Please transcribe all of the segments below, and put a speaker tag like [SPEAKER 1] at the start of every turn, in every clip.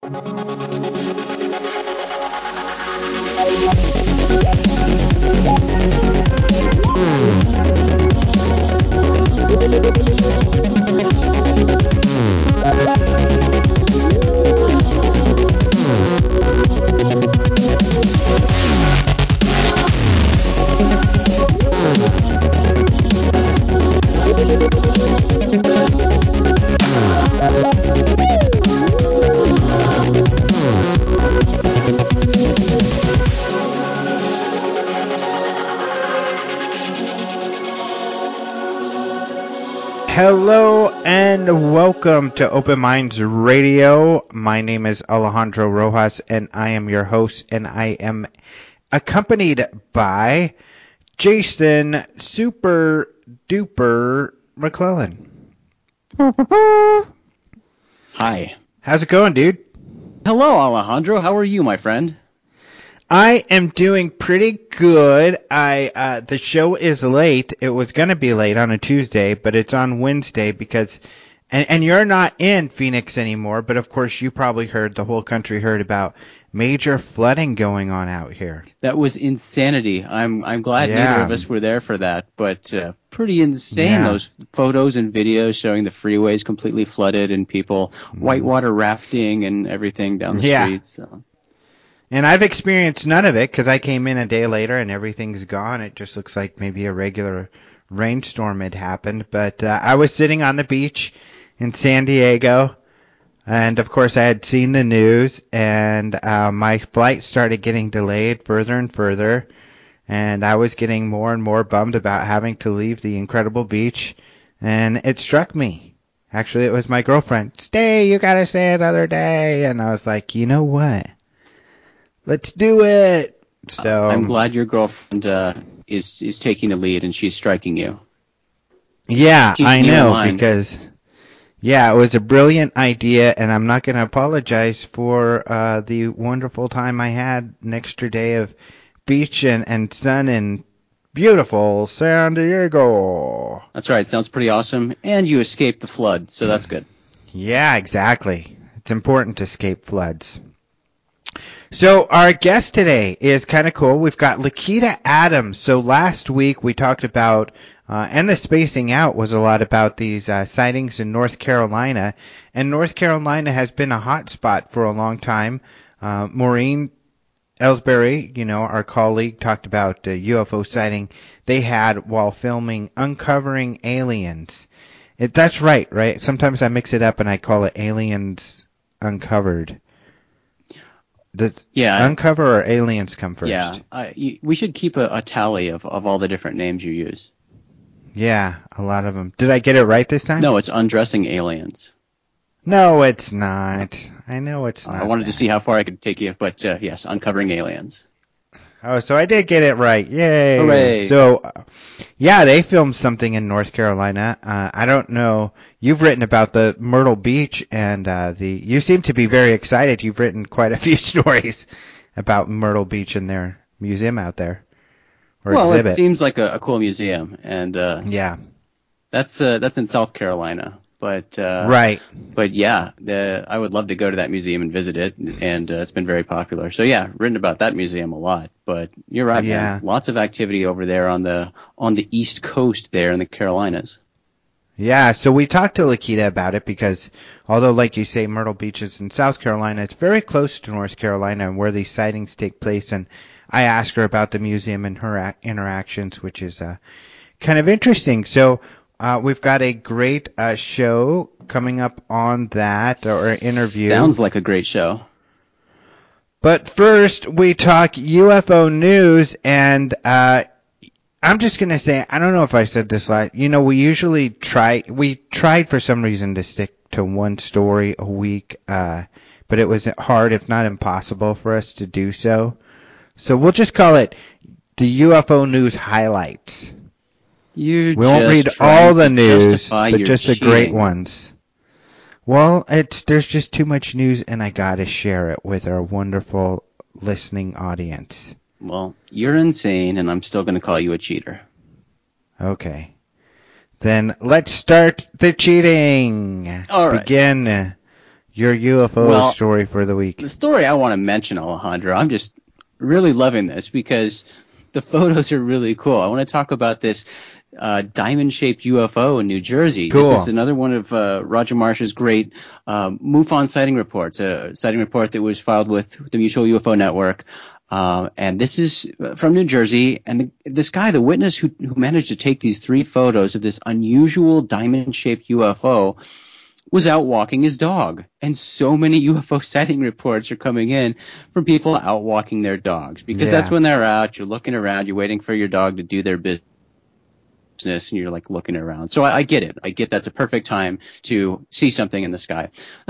[SPEAKER 1] Hello and welcome to Open Minds Radio. My name is Alejandro Rojas and I am your host, and I am accompanied by Jason Super Duper McClellan.
[SPEAKER 2] Hi.
[SPEAKER 1] How's it going, dude?
[SPEAKER 2] Hello, Alejandro. How are you, my friend?
[SPEAKER 1] I am doing pretty good. The show is late. It was going to be late on a Tuesday, but it's on Wednesday because, and you're not in Phoenix anymore, but of course you probably heard, the whole country heard about major flooding going on out here.
[SPEAKER 2] That was insanity. I'm glad neither of us were there for that, but pretty insane.
[SPEAKER 1] Yeah.
[SPEAKER 2] Those photos and videos showing the freeways completely flooded and people whitewater rafting and everything down the streets. So.
[SPEAKER 1] And I've experienced none of it because I came in a day later and everything's gone. It just looks like maybe a regular rainstorm had happened. But I was sitting on the beach in San Diego, and of course I had seen the news, and my flight started getting delayed further and further, and I was getting more and more bummed about having to leave the incredible beach, and it struck me. Actually, it was my girlfriend. Stay, you gotta stay another day. And I was like, you know what? Let's do it. So
[SPEAKER 2] I'm glad your girlfriend is taking the lead and she's striking you.
[SPEAKER 1] Yeah,
[SPEAKER 2] She's
[SPEAKER 1] I
[SPEAKER 2] near
[SPEAKER 1] know
[SPEAKER 2] mine.
[SPEAKER 1] because it was a brilliant idea, and I'm not going to apologize for the wonderful time I had, an extra day of beach and sun in beautiful San Diego.
[SPEAKER 2] That's right. Sounds pretty awesome. And you escaped the flood, so that's good.
[SPEAKER 1] Yeah, exactly. It's important to escape floods. So our guest today is kind of cool. We've got Lakita Adams. So last week we talked about, and the spacing out was a lot about these sightings in North Carolina. And North Carolina has been a hot spot for a long time. Maureen Ellsbury, our colleague, talked about a UFO sighting they had while filming Uncovering Aliens. That's right? Sometimes I mix it up and I call it Aliens Uncovered. Does Uncover or Aliens come first?
[SPEAKER 2] Yeah, we should keep a tally of all the different names you use.
[SPEAKER 1] Yeah, a lot of them. Did I get it right this time?
[SPEAKER 2] No, it's Undressing Aliens.
[SPEAKER 1] No, it's not. I know it's not.
[SPEAKER 2] I wanted to see how far I could take you, but yes, Uncovering Aliens.
[SPEAKER 1] Oh, so I did get it right. Yay.
[SPEAKER 2] Hooray.
[SPEAKER 1] So, they filmed something in North Carolina. I don't know. You've written about the Myrtle Beach, and you seem to be very excited. You've written quite a few stories about Myrtle Beach and their museum out there.
[SPEAKER 2] Well,
[SPEAKER 1] exhibit.
[SPEAKER 2] It seems like a cool museum, and that's in South Carolina. But
[SPEAKER 1] right.
[SPEAKER 2] But yeah, I would love to go to that museum and visit it, and it's been very popular. So yeah, written about that museum a lot. But you're right, man. Lots of activity over there on the East Coast there in the Carolinas.
[SPEAKER 1] Yeah, so we talked to Lakita about it because although, like you say, Myrtle Beach is in South Carolina, it's very close to North Carolina and where these sightings take place. And I asked her about the museum and her interactions, which is kind of interesting. So we've got a great show coming up on that, or interview.
[SPEAKER 2] Sounds like a great show.
[SPEAKER 1] But first, we talk UFO news, and I'm just going to say, I don't know if I said this last, we tried for some reason to stick to one story a week, but it was hard, if not impossible, for us to do so. So we'll just call it the UFO news highlights. We won't read all the news, but just the great ones. Well, there's just too much news, and I got to share it with our wonderful listening audience.
[SPEAKER 2] Well, you're insane, and I'm still going to call you a cheater.
[SPEAKER 1] Okay. Then let's start the cheating.
[SPEAKER 2] All right.
[SPEAKER 1] Begin Your UFO story for the week.
[SPEAKER 2] The story I want to mention, Alejandro, I'm just really loving this because the photos are really cool. I want to talk about this diamond-shaped UFO in New Jersey.
[SPEAKER 1] Cool.
[SPEAKER 2] This is another one of Roger Marsh's great MUFON sighting reports, a sighting report that was filed with the Mutual UFO Network. And this is from New Jersey. And this guy, the witness who managed to take these 3 photos of this unusual diamond-shaped UFO, was out walking his dog. And so many UFO sighting reports are coming in from people out walking their dogs. Because that's when they're out, you're looking around, you're waiting for your dog to do their business, and you're like looking around. So I get it. I get that's a perfect time to see something in the sky.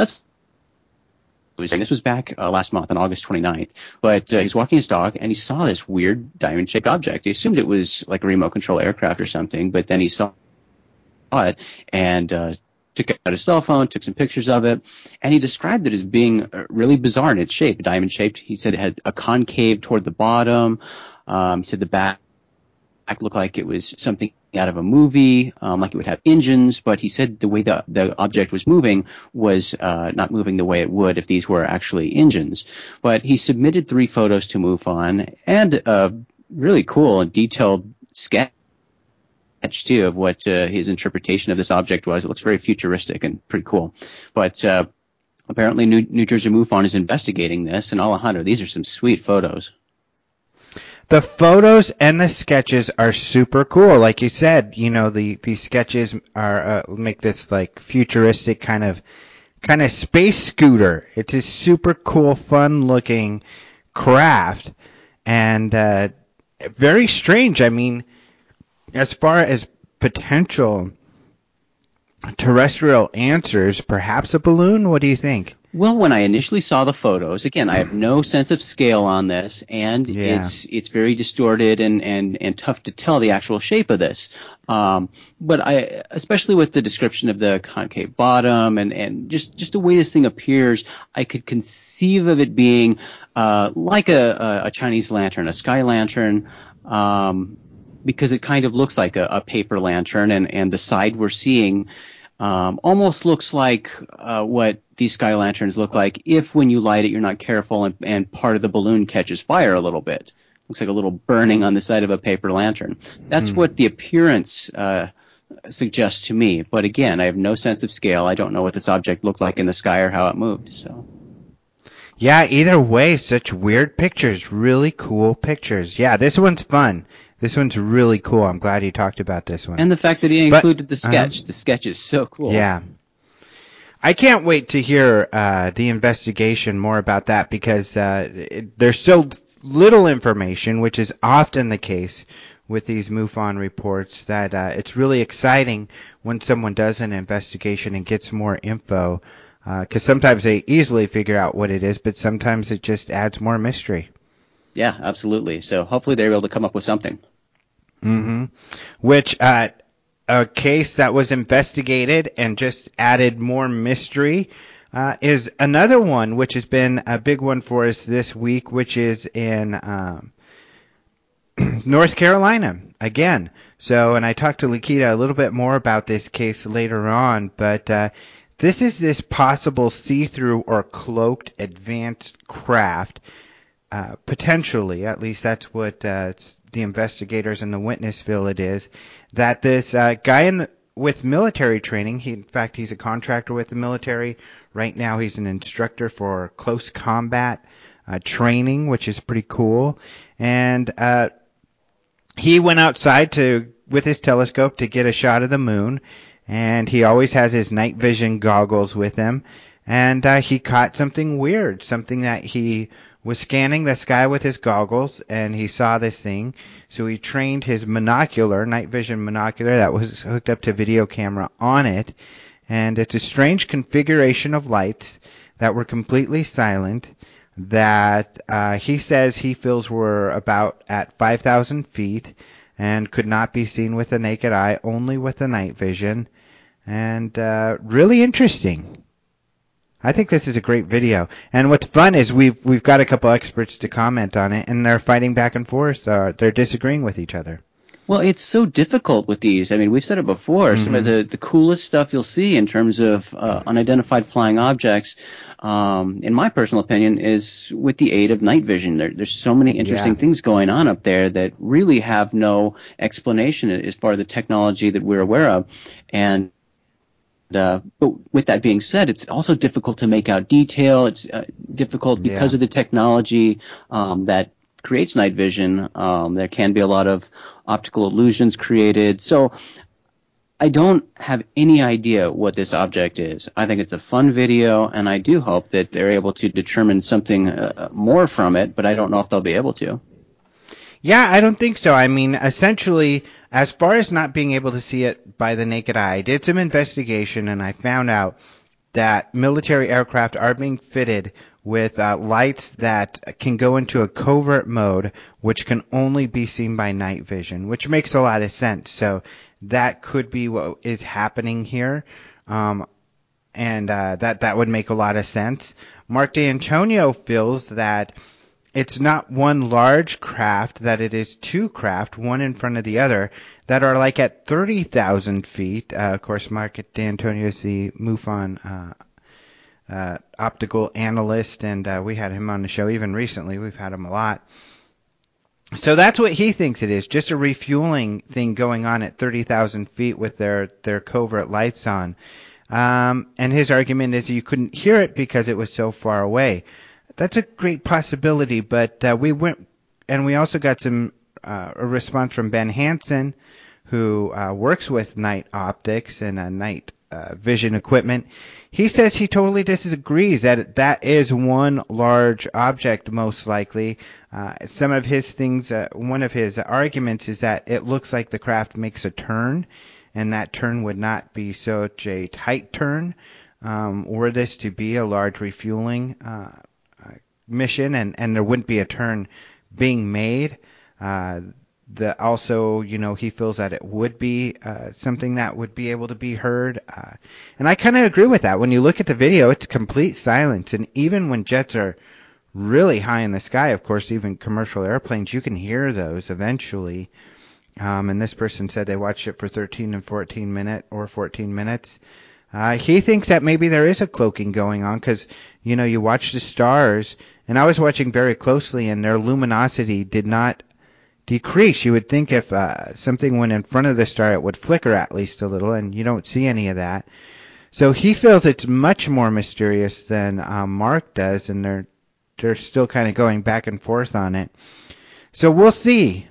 [SPEAKER 2] This was back last month on August 29th. But he was walking his dog, and he saw this weird diamond-shaped object. He assumed it was like a remote control aircraft or something, but then he saw it and took out his cell phone, took some pictures of it, and he described it as being really bizarre in its shape, diamond-shaped. He said it had a concave toward the bottom. He said the back looked like it was something out of a movie, like it would have engines, but he said the way the object was moving was not moving the way it would if these were actually engines. But he submitted 3 photos to MUFON and a really cool and detailed sketch too of what his interpretation of this object was. It looks very futuristic and pretty cool. But apparently New Jersey MUFON is investigating this, and Alejandro, these are some sweet photos.
[SPEAKER 1] The photos and the sketches are super cool. Like you said, you know, the sketches are make this like futuristic kind of space scooter. It's a super cool, fun looking craft, and very strange. I mean, as far as potential terrestrial answers, perhaps a balloon? What do you think?
[SPEAKER 2] Well, when I initially saw the photos, again, I have no sense of scale on this, and it's very distorted and tough to tell the actual shape of this. But especially with the description of the concave bottom and just the way this thing appears, I could conceive of it being like a Chinese lantern, a sky lantern, because it kind of looks like a paper lantern, and the side we're seeing almost looks like what these sky lanterns look like if when you light it you're not careful and part of the balloon catches fire a little bit. Looks like a little burning on the side of a paper lantern. That's what the appearance suggests to me. But again, I have no sense of scale. I don't know what this object looked like in the sky or how it moved. So.
[SPEAKER 1] Yeah, either way, such weird pictures. Really cool pictures. Yeah, this one's fun. This one's really cool. I'm glad you talked about this one.
[SPEAKER 2] And the fact that he included the sketch. The sketch is so cool.
[SPEAKER 1] Yeah. I can't wait to hear the investigation more about that because there's so little information, which is often the case with these MUFON reports, that it's really exciting when someone does an investigation and gets more info, because sometimes they easily figure out what it is, but sometimes it just adds more mystery.
[SPEAKER 2] Yeah, absolutely. So hopefully they're able to come up with something.
[SPEAKER 1] Mm-hmm. Which a case that was investigated and just added more mystery is another one which has been a big one for us this week, which is in North Carolina again. So, and I talked to Lakita a little bit more about this case later on, but this is this possible see-through or cloaked advanced craft. Potentially, at least that's what the investigators and the witness feel it is, that this guy with military training, in fact, he's a contractor with the military. Right now, he's an instructor for close combat training, which is pretty cool. And he went outside with his telescope to get a shot of the moon, and he always has his night vision goggles with him. And he caught something weird, something that he was scanning the sky with his goggles, and he saw this thing. So he trained his monocular, night vision monocular, that was hooked up to video camera on it. And it's a strange configuration of lights that were completely silent, that he says he feels were about at 5,000 feet and could not be seen with the naked eye, only with the night vision. And really interesting. I think this is a great video, and what's fun is we've got a couple experts to comment on it, and they're fighting back and forth. They're disagreeing with each other.
[SPEAKER 2] Well, it's so difficult with these. I mean, we've said it before. Some of
[SPEAKER 1] Mm-hmm.
[SPEAKER 2] the coolest stuff you'll see in terms of unidentified flying objects, in my personal opinion, is with the aid of night vision. There's so many
[SPEAKER 1] Yeah.
[SPEAKER 2] interesting things going on up there that really have no explanation as far as the technology that we're aware of. And but with that being said, it's also difficult to make out detail. It's difficult because
[SPEAKER 1] Yeah.
[SPEAKER 2] of the technology that creates night vision. There can be a lot of optical illusions created. So I don't have any idea what this object is. I think it's a fun video, and I do hope that they're able to determine something more from it, but I don't know if they'll be able to.
[SPEAKER 1] Yeah, I don't think so. I mean, essentially, as far as not being able to see it by the naked eye, I did some investigation and I found out that military aircraft are being fitted with lights that can go into a covert mode, which can only be seen by night vision, which makes a lot of sense. So that could be what is happening here. Um, and that would make a lot of sense. Mark D'Antonio feels that it's not one large craft, that it is two craft, one in front of the other, that are like at 30,000 feet. Of course, Mark D'Antonio is the MUFON optical analyst, and we had him on the show even recently. We've had him a lot. So that's what he thinks it is, just a refueling thing going on at 30,000 feet with their covert lights on. And his argument is you couldn't hear it because it was so far away. That's a great possibility, but we went and we also got a response from Ben Hansen, who works with night optics and night vision equipment. He says he totally disagrees that that is one large object, most likely. Some of his things, one of his arguments is that it looks like the craft makes a turn, and that turn would not be such a tight turn. Were this to be a large refueling mission, and there wouldn't be a turn being made. Also, he feels that it would be something that would be able to be heard. And I kind of agree with that. When you look at the video, it's complete silence. And even when jets are really high in the sky, of course, even commercial airplanes, you can hear those eventually. And this person said they watched it for 13 and 14 minutes. He thinks that maybe there is a cloaking going on because, you watch the stars, and I was watching very closely, and their luminosity did not decrease. You would think if something went in front of the star, it would flicker at least a little, and you don't see any of that. So he feels it's much more mysterious than Mark does, and they're still kind of going back and forth on it. So we'll see.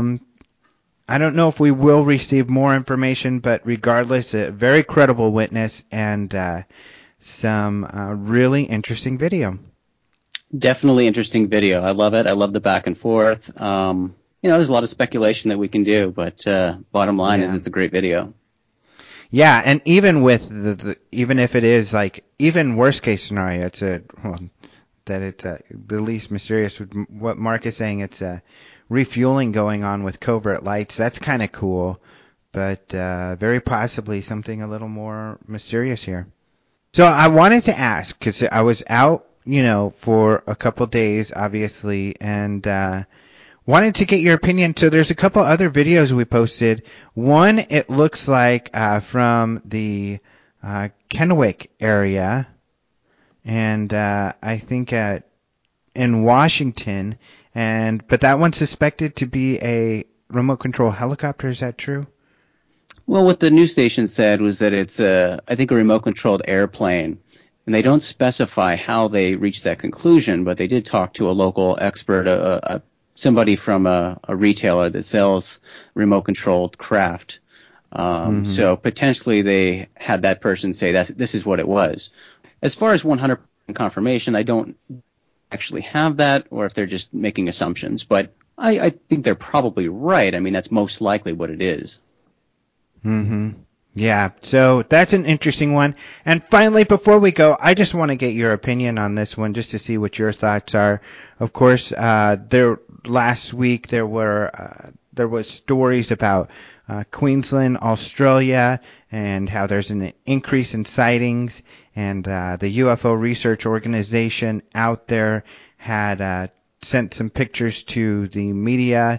[SPEAKER 1] I don't know if we will receive more information, but regardless, a very credible witness and some really interesting video.
[SPEAKER 2] Definitely interesting video. I love it. I love the back and forth. There's a lot of speculation that we can do, but bottom line is
[SPEAKER 1] Yeah.
[SPEAKER 2] it's a great video.
[SPEAKER 1] Yeah, and even with even if it is like even worst case scenario, that it's the least mysterious. What Mark is saying, it's a refueling going on with covert lights. That's kind of cool, but very possibly something a little more mysterious here. So I wanted to ask because I was out, for a couple days, obviously, and wanted to get your opinion. So there's a couple other videos we posted. One, it looks like from the Kennewick area, and I think in Washington, but that one's suspected to be a remote control helicopter. Is that true?
[SPEAKER 2] Well, what the news station said was that it's I think, a remote controlled airplane. And they don't specify how they reached that conclusion, but they did talk to a local expert, somebody from a retailer that sells remote controlled craft.
[SPEAKER 1] Mm-hmm.
[SPEAKER 2] So potentially they had that person say that this is what it was. As far as 100% confirmation, I don't actually have that, or if they're just making assumptions. But I think they're probably right. I mean, that's most likely what it is.
[SPEAKER 1] Mm-hmm. Yeah, so that's an interesting one. And finally, before we go, I just want to get your opinion on this one, just to see what your thoughts are. Of course, last week there was stories about Queensland, Australia, and how there's an increase in sightings, and the UFO Research Organization out there had sent some pictures to the media,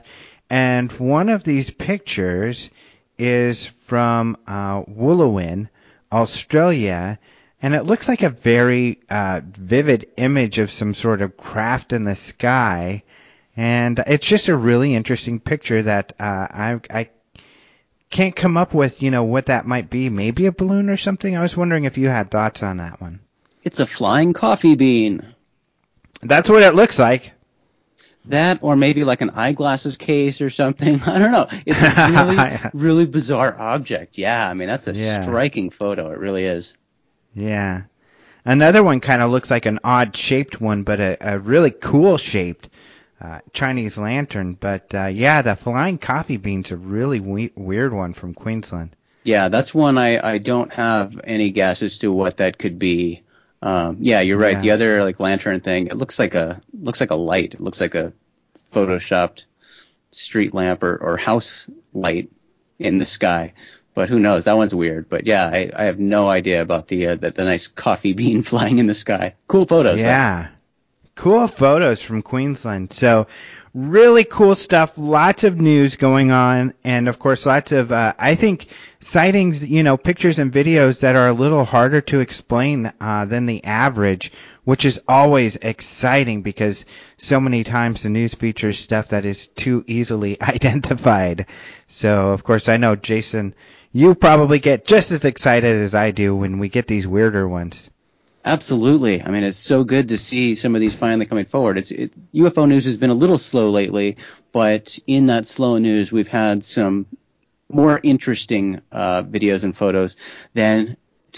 [SPEAKER 1] And one of these pictures is from Wooloowin, Australia, and it looks like a very vivid image of some sort of craft in the sky. And it's just a really interesting picture that I can't come up with, what that might be. Maybe a balloon or something? I was wondering if you had thoughts on that one.
[SPEAKER 2] It's a flying coffee bean.
[SPEAKER 1] That's what it looks like.
[SPEAKER 2] That, or maybe like an eyeglasses case or something. I don't know. It's a really, really bizarre object. Yeah, I mean, that's a striking photo. It really is.
[SPEAKER 1] Yeah. Another one kind of looks like an odd-shaped one, but a really cool-shaped Chinese lantern. But, the flying coffee bean's a really weird one from Queensland.
[SPEAKER 2] Yeah, that's one I don't have any guesses to what that could be. You're right. The other like lantern thing, it looks like a light. It looks like a photoshopped street lamp or house light in the sky. But who knows? That one's weird. But yeah, I have no idea about the nice coffee bean flying in the sky. Cool photos.
[SPEAKER 1] Yeah. Though. Cool photos from Queensland. So really cool stuff. Lots of news going on. And of course, lots of, I think, sightings, pictures and videos that are a little harder to explain than the average, which is always exciting because so many times the news features stuff that is too easily identified. So, of course, I know, Jason, you probably get just as excited as I do when we get these weirder ones.
[SPEAKER 2] Absolutely. I mean, it's so good to see some of these finally coming forward. UFO news has been a little slow lately, but in that slow news, we've had some more interesting videos and photos than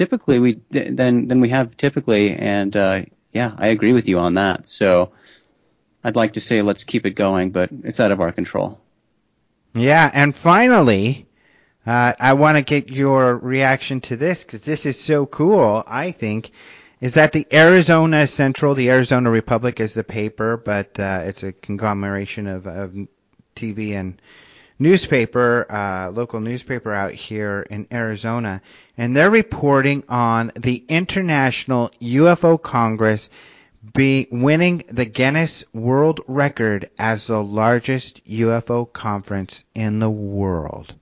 [SPEAKER 2] we have typically. And I agree with you on that. So I'd like to say let's keep it going, but it's out of our control.
[SPEAKER 1] Yeah, and finally, I want to get your reaction to this because this is so cool, I think. Is that the Arizona Central, the Arizona Republic is the paper, but it's a conglomeration of TV and newspaper, local newspaper out here in Arizona, and they're reporting on the International UFO Congress winning the Guinness World Record as the largest UFO conference in the world.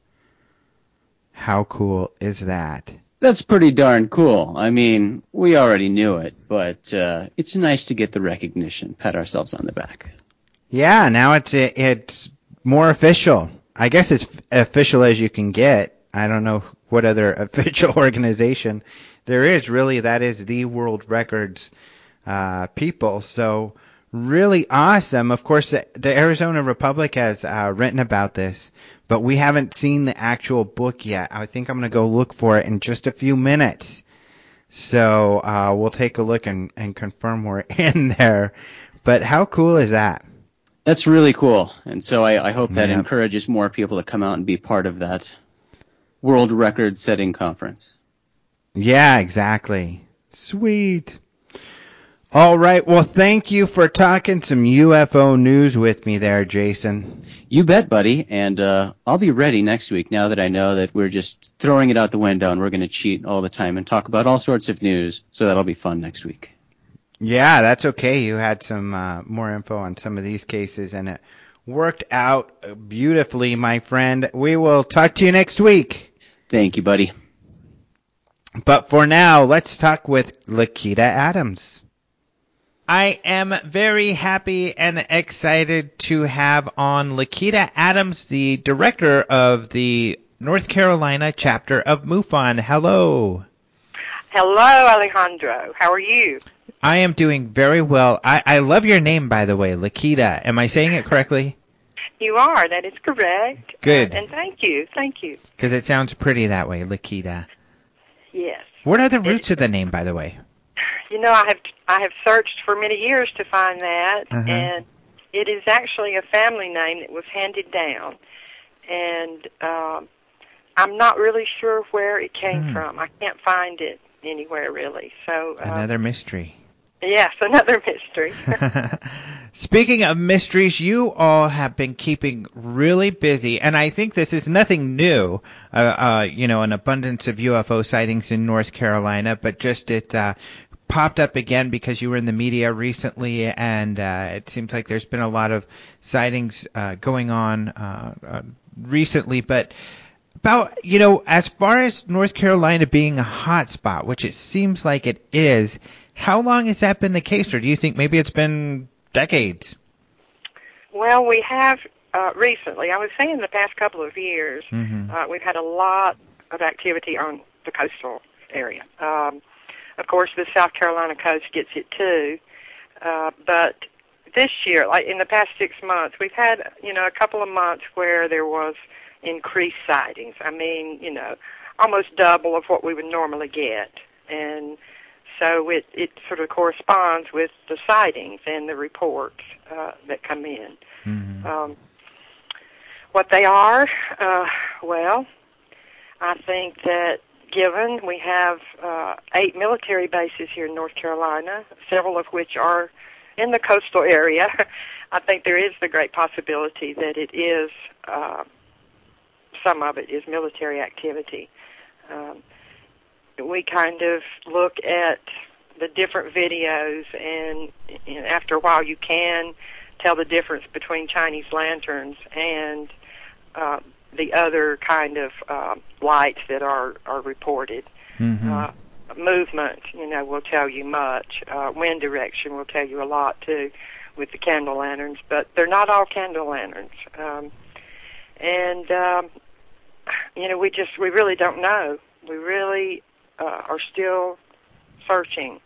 [SPEAKER 1] How cool is that?
[SPEAKER 2] That's pretty darn cool. I mean, we already knew it, but it's nice to get the recognition, pat ourselves on the back.
[SPEAKER 1] Yeah, now it's more official. I guess it's official as you can get. I don't know what other official organization there is. Really, that is the world records people. So really awesome. Of course, the Arizona Republic has written about this, but we haven't seen the actual book yet. I think I'm going to go look for it in just a few minutes. So we'll take a look and confirm we're in there. But how cool is that?
[SPEAKER 2] That's really cool. And so I hope that encourages more people to come out and be part of that world record setting conference.
[SPEAKER 1] Yeah, exactly. Sweet. All right. Well, thank you for talking some UFO news with me there, Jason.
[SPEAKER 2] You bet, buddy. And I'll be ready next week now that I know that we're just throwing it out the window and we're going to cheat all the time and talk about all sorts of news. So that'll be fun next week.
[SPEAKER 1] Yeah, that's okay. You had some more info on some of these cases, and it worked out beautifully, my friend. We will talk to you next week.
[SPEAKER 2] Thank you, buddy.
[SPEAKER 1] But for now, let's talk with Lakita Adams. I am very happy and excited to have on Lakita Adams, the director of the North Carolina chapter of MUFON. Hello.
[SPEAKER 3] Hello, Alejandro. How are you?
[SPEAKER 1] I am doing very well. I love your name, by the way, Lakita. Am I saying it correctly?
[SPEAKER 3] You are. That is correct.
[SPEAKER 1] Good.
[SPEAKER 3] And thank you. Thank you.
[SPEAKER 1] Because it sounds pretty that way, Lakita.
[SPEAKER 3] Yes.
[SPEAKER 1] What are the roots of the name, by the way?
[SPEAKER 3] You know, I have searched for many years to find that, and it is actually a family name that was handed down. And I'm not really sure where it came from. I can't find it anywhere, really. So
[SPEAKER 1] another mystery.
[SPEAKER 3] Yes, another mystery.
[SPEAKER 1] Speaking of mysteries, you all have been keeping really busy, and I think this is nothing new, an abundance of UFO sightings in North Carolina, but just it popped up again because you were in the media recently, and it seems like there's been a lot of sightings going on recently. But about, as far as North Carolina being a hot spot, which it seems like it is, how long has that been the case, or do you think maybe it's been decades?
[SPEAKER 3] Well, we have recently, I would say in the past couple of years, we've had a lot of activity on the coastal area. Of course, the South Carolina coast gets it too, but this year, like in the past 6 months, we've had, a couple of months where there was increased sightings. I mean, almost double of what we would normally get. And so it sort of corresponds with the sightings and the reports that come in. What they are, well, I think that given we have 8 military bases here in North Carolina, several of which are in the coastal area, I think there is the great possibility that it is, some of it is military activity. We kind of look at the different videos, and after a while you can tell the difference between Chinese lanterns and the other kind of lights that are reported. Movement, will tell you much. Wind direction will tell you a lot, too, with the candle lanterns, but they're not all candle lanterns. We really don't know. We really are still searching.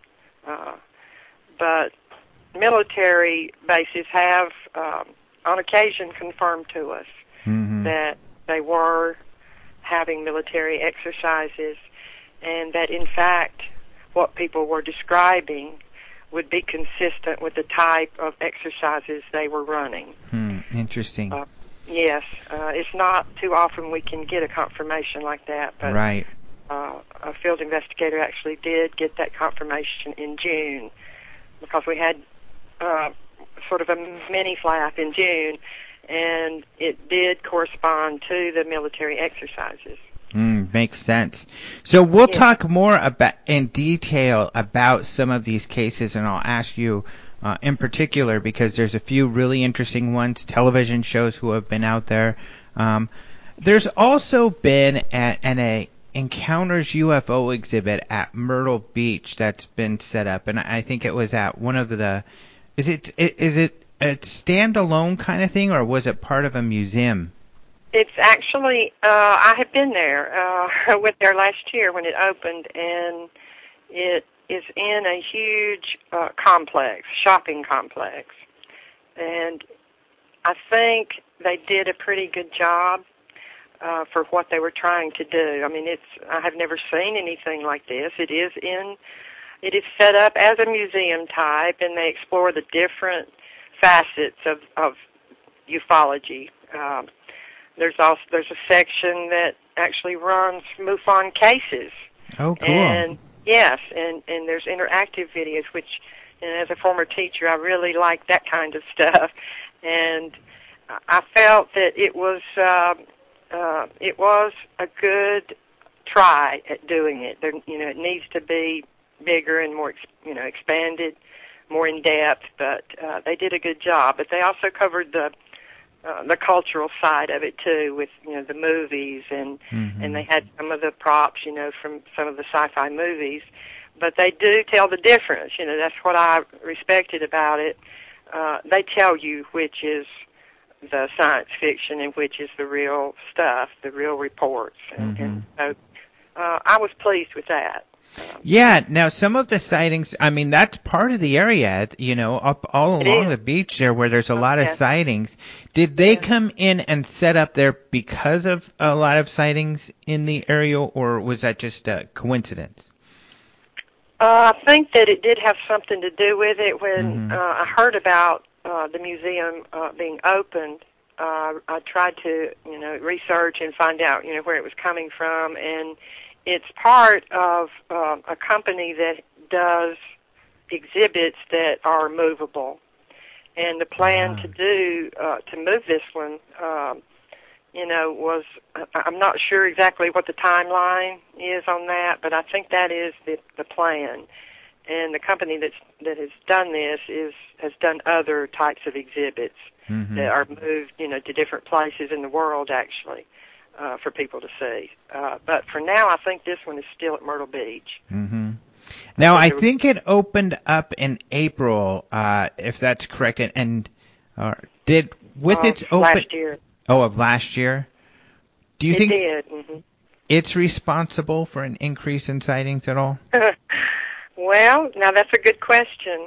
[SPEAKER 3] But military bases have, on occasion, confirmed to us that they were having military exercises, and that, in fact, what people were describing would be consistent with the type of exercises they were running.
[SPEAKER 1] Interesting.
[SPEAKER 3] Yes. It's not too often we can get a confirmation like that, but
[SPEAKER 1] right.
[SPEAKER 3] A field investigator actually did get that confirmation in June, because we had sort of a mini flap in June, and it did correspond to the military exercises.
[SPEAKER 1] Makes sense. So we'll talk more about in detail about some of these cases, and I'll ask you in particular because there's a few really interesting ones, television shows who have been out there. There's also been an Encounters UFO exhibit at Myrtle Beach that's been set up, and I think it was at one of the. Is it a standalone kind of thing, or was it part of a museum?
[SPEAKER 3] It's actually, I have been there. I went there last year when it opened, and it is in a huge shopping complex. And I think they did a pretty good job for what they were trying to do. I mean, I have never seen anything like this. It is set up as a museum type, and they explore the different facets of ufology. There's a section that actually runs MUFON cases.
[SPEAKER 1] Oh, cool.
[SPEAKER 3] And yes, and there's interactive videos, which, as a former teacher, I really like that kind of stuff. And I felt that it was a good try at doing it. It needs to be bigger and more, expanded, more in depth. But they did a good job. But they also covered the cultural side of it too, with the movies, and they had some of the props, from some of the sci-fi movies. But they do tell the difference. That's what I respected about it. They tell you which is the science fiction and which is the real stuff, the real reports. And so I was pleased with that.
[SPEAKER 1] Yeah. Now, some of the sightings, I mean, that's part of the area, up all along the beach there where there's a lot of sightings. Did they come in and set up there because of a lot of sightings in the area, or was that just a coincidence?
[SPEAKER 3] I think that it did have something to do with it. When I heard about the museum being opened, I tried to, research and find out, where it was coming from, and it's part of a company that does exhibits that are movable. And the plan to move this one, was, I'm not sure exactly what the timeline is on that, but I think that is the plan. and the company that has done this has done other types of exhibits that are moved, to different places in the world, actually, for people to see. But for now, I think this one is still at Myrtle Beach.
[SPEAKER 1] Mm-hmm. Now, I think it opened up in April, if that's correct, and did with its open
[SPEAKER 3] last year.
[SPEAKER 1] Oh, of last year. Do you
[SPEAKER 3] it
[SPEAKER 1] think
[SPEAKER 3] did? Mm-hmm.
[SPEAKER 1] It's responsible for an increase in sightings at all?
[SPEAKER 3] Well, now that's a good question.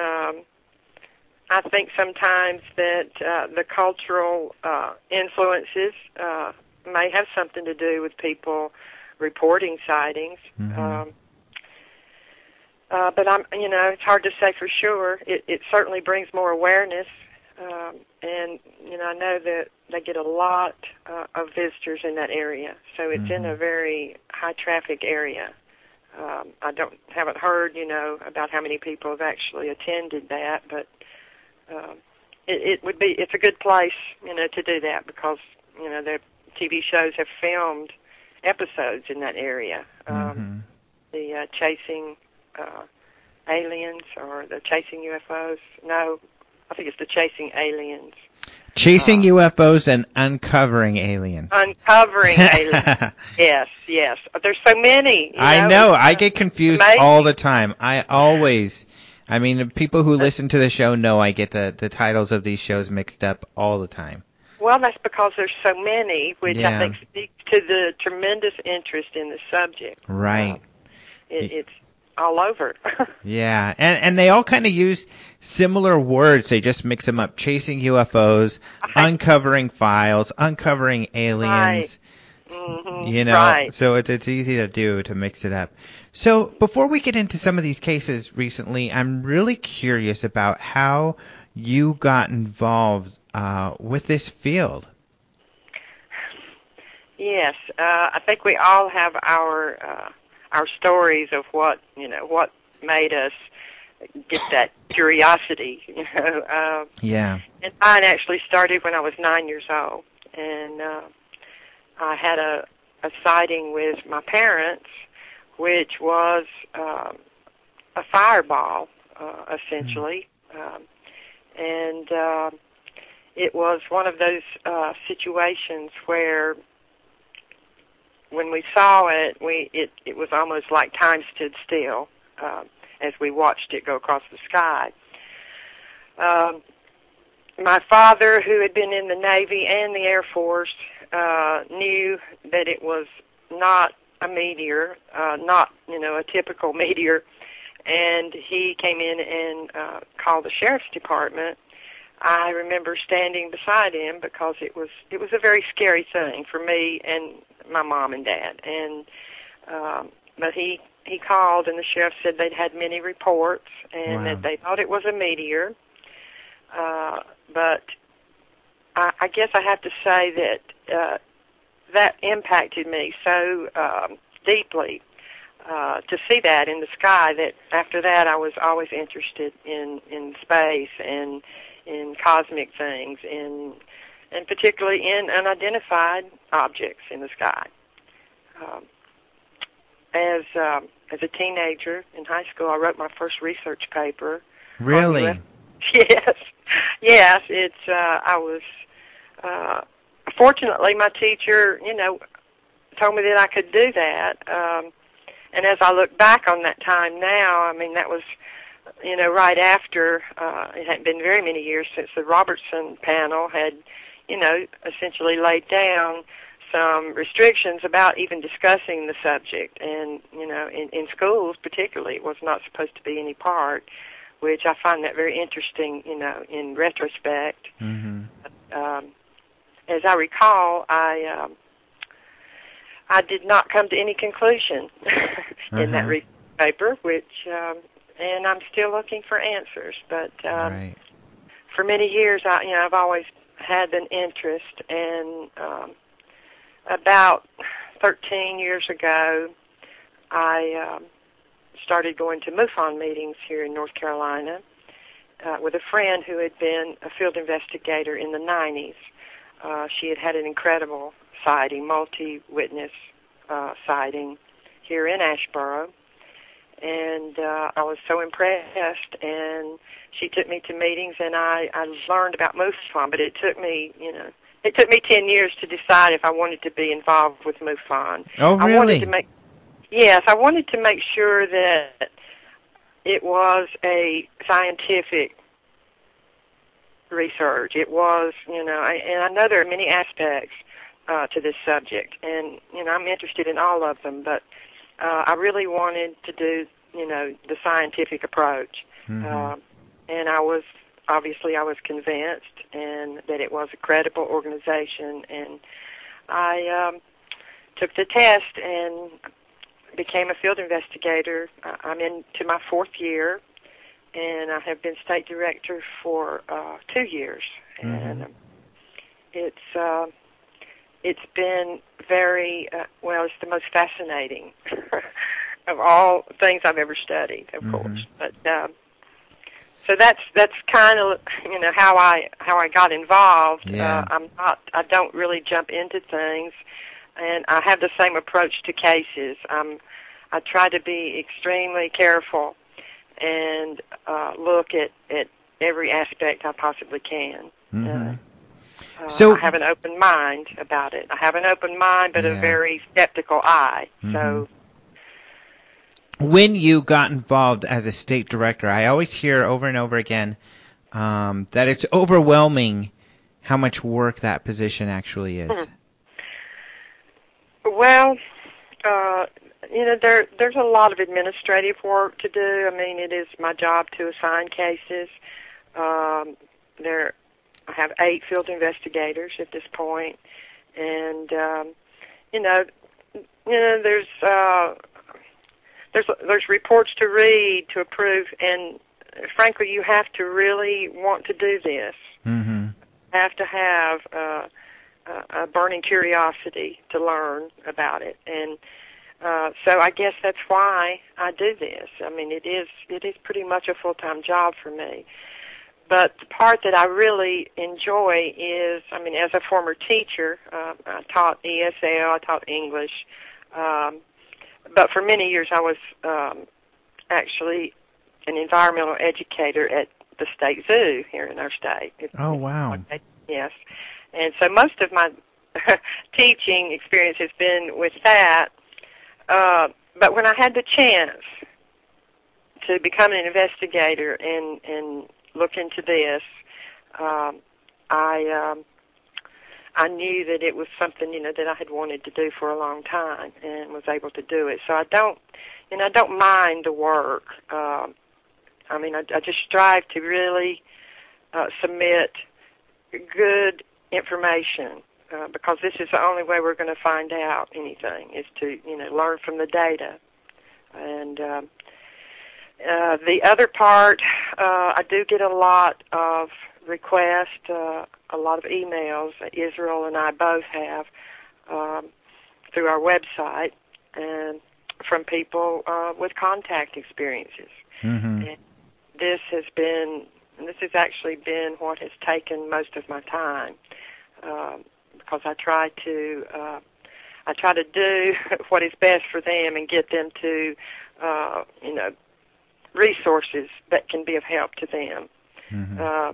[SPEAKER 3] I think sometimes that the cultural influences may have something to do with people reporting sightings.
[SPEAKER 1] Mm-hmm.
[SPEAKER 3] But it's hard to say for sure. It certainly brings more awareness, and I know that they get a lot of visitors in that area. So it's in a very high traffic area. I haven't heard, about how many people have actually attended that, but it's a good place, to do that because, the TV shows have filmed episodes in that area. The Chasing Aliens or the Chasing UFOs. No, I think it's the Chasing Aliens.
[SPEAKER 1] Chasing UFOs and Uncovering Aliens.
[SPEAKER 3] Uncovering Aliens. Yes. There's so many.
[SPEAKER 1] I know. I get confused all the time. People who listen to the show know I get the titles of these shows mixed up all the time.
[SPEAKER 3] Well, that's because there's so many, which I think speaks to the tremendous interest in the subject.
[SPEAKER 1] Right.
[SPEAKER 3] It's all over.
[SPEAKER 1] Yeah, and they all kind of use similar words. They just mix them up. Chasing UFOs, uncovering files, uncovering aliens.
[SPEAKER 3] Right. Right.
[SPEAKER 1] So it's easy to do to mix it up. So before we get into some of these cases recently, I'm really curious about how you got involved with this field.
[SPEAKER 3] Yes, I think we all have our stories of what made us get that curiosity.
[SPEAKER 1] Yeah.
[SPEAKER 3] And mine actually started when I was 9 years old, and I had a sighting with my parents, which was a fireball, essentially, and it was one of those situations where, when we saw it, it was almost like time stood still as we watched it go across the sky. My father, who had been in the Navy and the Air Force, knew that it was not a meteor, not a typical meteor, and he came in and called the sheriff's department. I remember standing beside him because it was a very scary thing for me and my mom and dad. And but he called, and the sheriff said they'd had many reports and that they thought it was a meteor. But I guess I have to say that that impacted me so deeply to see that in the sky that after that I was always interested in space and in cosmic things, and particularly in unidentified objects in the sky. As a teenager in high school, I wrote my first research paper.
[SPEAKER 1] Really?
[SPEAKER 3] Yes. It's I was fortunately my teacher, told me that I could do that. And as I look back on that time now, that was, right after, it hadn't been very many years since the Robertson panel had, essentially laid down some restrictions about even discussing the subject. And, in schools particularly, it was not supposed to be any part, which I find that very interesting, in retrospect.
[SPEAKER 1] Mm-hmm.
[SPEAKER 3] As I recall, I did not come to any conclusion in that research paper, which, and I'm still looking for answers. But for many years, I've always had an interest, and about 13 years ago, I started going to MUFON meetings here in North Carolina with a friend who had been a field investigator in the 90s. She had an incredible sighting, multi-witness sighting here in Asheboro. And I was so impressed, and she took me to meetings, and I learned about MUFON, but it took me 10 years to decide if I wanted to be involved with MUFON.
[SPEAKER 1] Oh, really?
[SPEAKER 3] I wanted to make sure that it was a scientific research. It was, and I know there are many aspects to this subject, and, I'm interested in all of them, but I really wanted to do, the scientific approach.
[SPEAKER 1] Mm-hmm.
[SPEAKER 3] And I was convinced and that it was a credible organization, and I took the test and became a field investigator. I'm into my 4th year, and I have been state director for 2 years.
[SPEAKER 1] Mm-hmm.
[SPEAKER 3] And it's been very it's the most fascinating of all things I've ever studied, of
[SPEAKER 1] mm-hmm.
[SPEAKER 3] course. But so that's kind of how I got involved.
[SPEAKER 1] Yeah.
[SPEAKER 3] I don't really jump into things, and I have the same approach to cases. I try to be extremely careful and look at every aspect I possibly can.
[SPEAKER 1] Mm-hmm.
[SPEAKER 3] So I have an open mind about it. I have an open mind, but a very skeptical eye.
[SPEAKER 1] Mm-hmm.
[SPEAKER 3] So,
[SPEAKER 1] when you got involved as a state director, I always hear over and over again that it's overwhelming how much work that position actually is.
[SPEAKER 3] Well, there's a lot of administrative work to do. I mean, it is my job to assign cases. I have 8 field investigators at this point, and there's reports to read, to approve, and frankly, you have to really want to do this.
[SPEAKER 1] Mm-hmm.
[SPEAKER 3] You have to have a burning curiosity to learn about it, and so I guess that's why I do this. I mean, it is pretty much a full-time job for me. But the part that I really enjoy is, I mean, as a former teacher, I taught ESL, I taught English, but for many years I was actually an environmental educator at the state zoo here in our state.
[SPEAKER 1] Oh, wow.
[SPEAKER 3] Yes. And so most of my teaching experience has been with that. But when I had the chance to become an investigator and look into this, I knew that it was something that I had wanted to do for a long time and was able to do it. So I don't mind the work. I mean, I just strive to really submit good information because this is the only way we're going to find out anything is to learn from the data. And the other part, I do get a lot of requests, a lot of emails. Israel and I both have through our website, and from people with contact experiences.
[SPEAKER 1] Mm-hmm.
[SPEAKER 3] And this has actually been what has taken most of my time because I try to do what is best for them and get them to resources that can be of help to them.
[SPEAKER 1] Mm-hmm.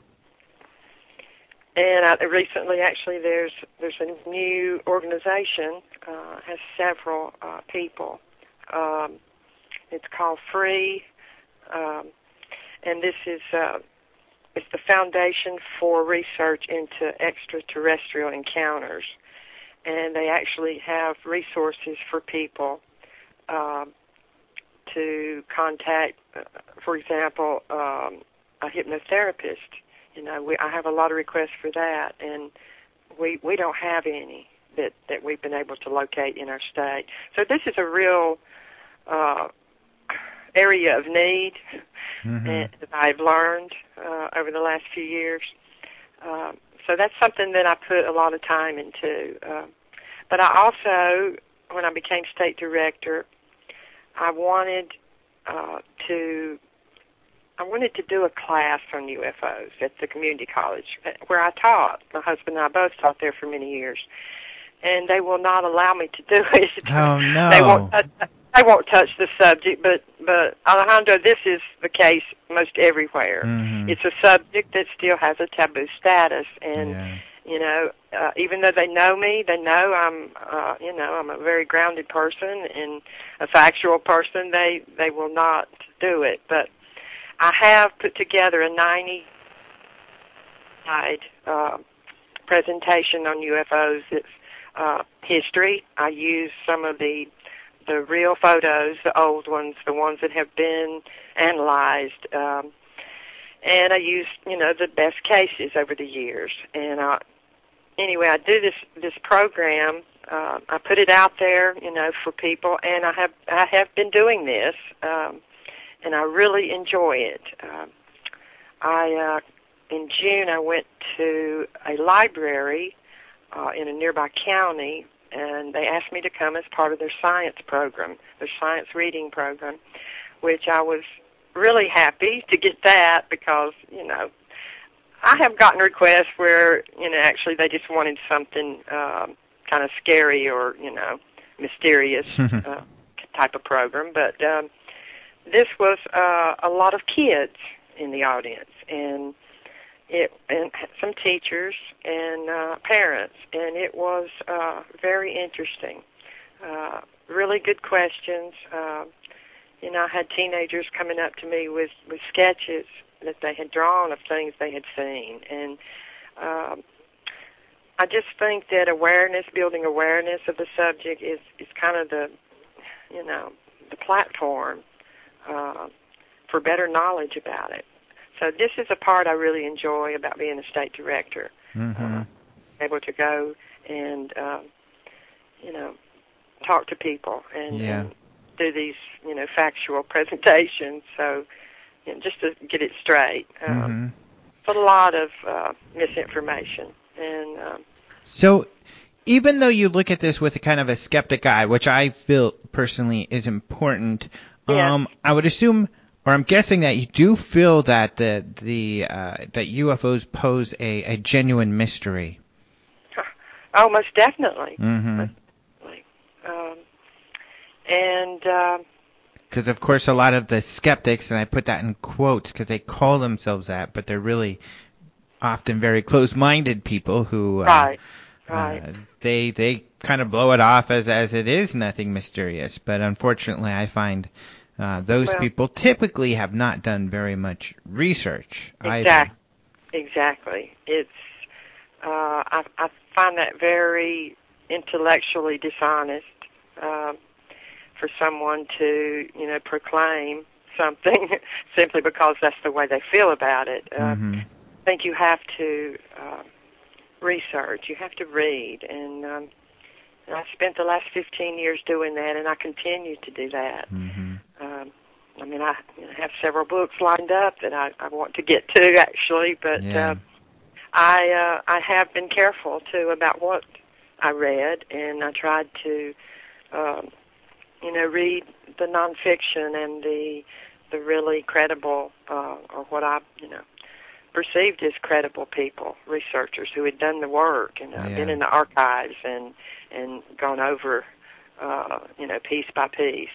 [SPEAKER 3] And recently, actually, there's a new organization has several people. It's called FREE, and this is it's the Foundation for Research into Extraterrestrial Encounters, and they actually have resources for people to contact, for example, a hypnotherapist. I have a lot of requests for that, and we don't have any that we've been able to locate in our state. So this is a real area of need that I've learned over the last few years. So that's something that I put a lot of time into. But I also, when I became state director, I wanted to do a class on UFOs at the community college where I taught. My husband and I both taught there for many years. And they will not allow me to do it.
[SPEAKER 1] Oh, no.
[SPEAKER 3] I won't touch the subject, but Alejandro, this is the case most everywhere.
[SPEAKER 1] Mm-hmm.
[SPEAKER 3] It's a subject that still has a taboo status, and even though they know me, they know I'm a very grounded person and a factual person. They will not do it. But I have put together a 90-slide presentation on UFOs. It's history. I use some of the real photos, the old ones, the ones that have been analyzed, and I use the best cases over the years. And anyway, I do this program. I put it out there, for people, and I have been doing this, and I really enjoy it. In June I went to a library in a nearby county, and they asked me to come as part of their science program, their science reading program, which I was really happy to get that because, I have gotten requests where, actually they just wanted something kind of scary or, mysterious type of program. But this was a lot of kids in the audience, and some teachers and parents, and it was very interesting. Really good questions. I had teenagers coming up to me with sketches that they had drawn of things they had seen, and I just think that building awareness of the subject is kind of the platform for better knowledge about it. So this is a part I really enjoy about being a state director, able to go and, talk to people and do these, factual presentations. So just to get it straight. It's a lot of misinformation. And
[SPEAKER 1] so even though you look at this with a kind of a skeptic eye, which I feel personally is important, I would assume, or I'm guessing that you do feel that that UFOs pose a genuine mystery.
[SPEAKER 3] Oh, most definitely.
[SPEAKER 1] Mm-hmm.
[SPEAKER 3] And
[SPEAKER 1] because of course a lot of the skeptics, and I put that in quotes because they call themselves that, but they're really often very close-minded people who they kind of blow it off as it is nothing mysterious. But unfortunately, I find those people typically have not done very much research either.
[SPEAKER 3] Exactly. It's I find that very intellectually dishonest for someone to proclaim something simply because that's the way they feel about it. I think you have to research. You have to read, and I spent the last 15 years doing that, and I continue to do that. I have several books lined up that I want to get to, actually, but I have been careful, too, about what I read, and I tried to, read the nonfiction and the really credible, or what I, perceived as credible people, researchers who had done the work and been in the archives and gone over, piece by piece.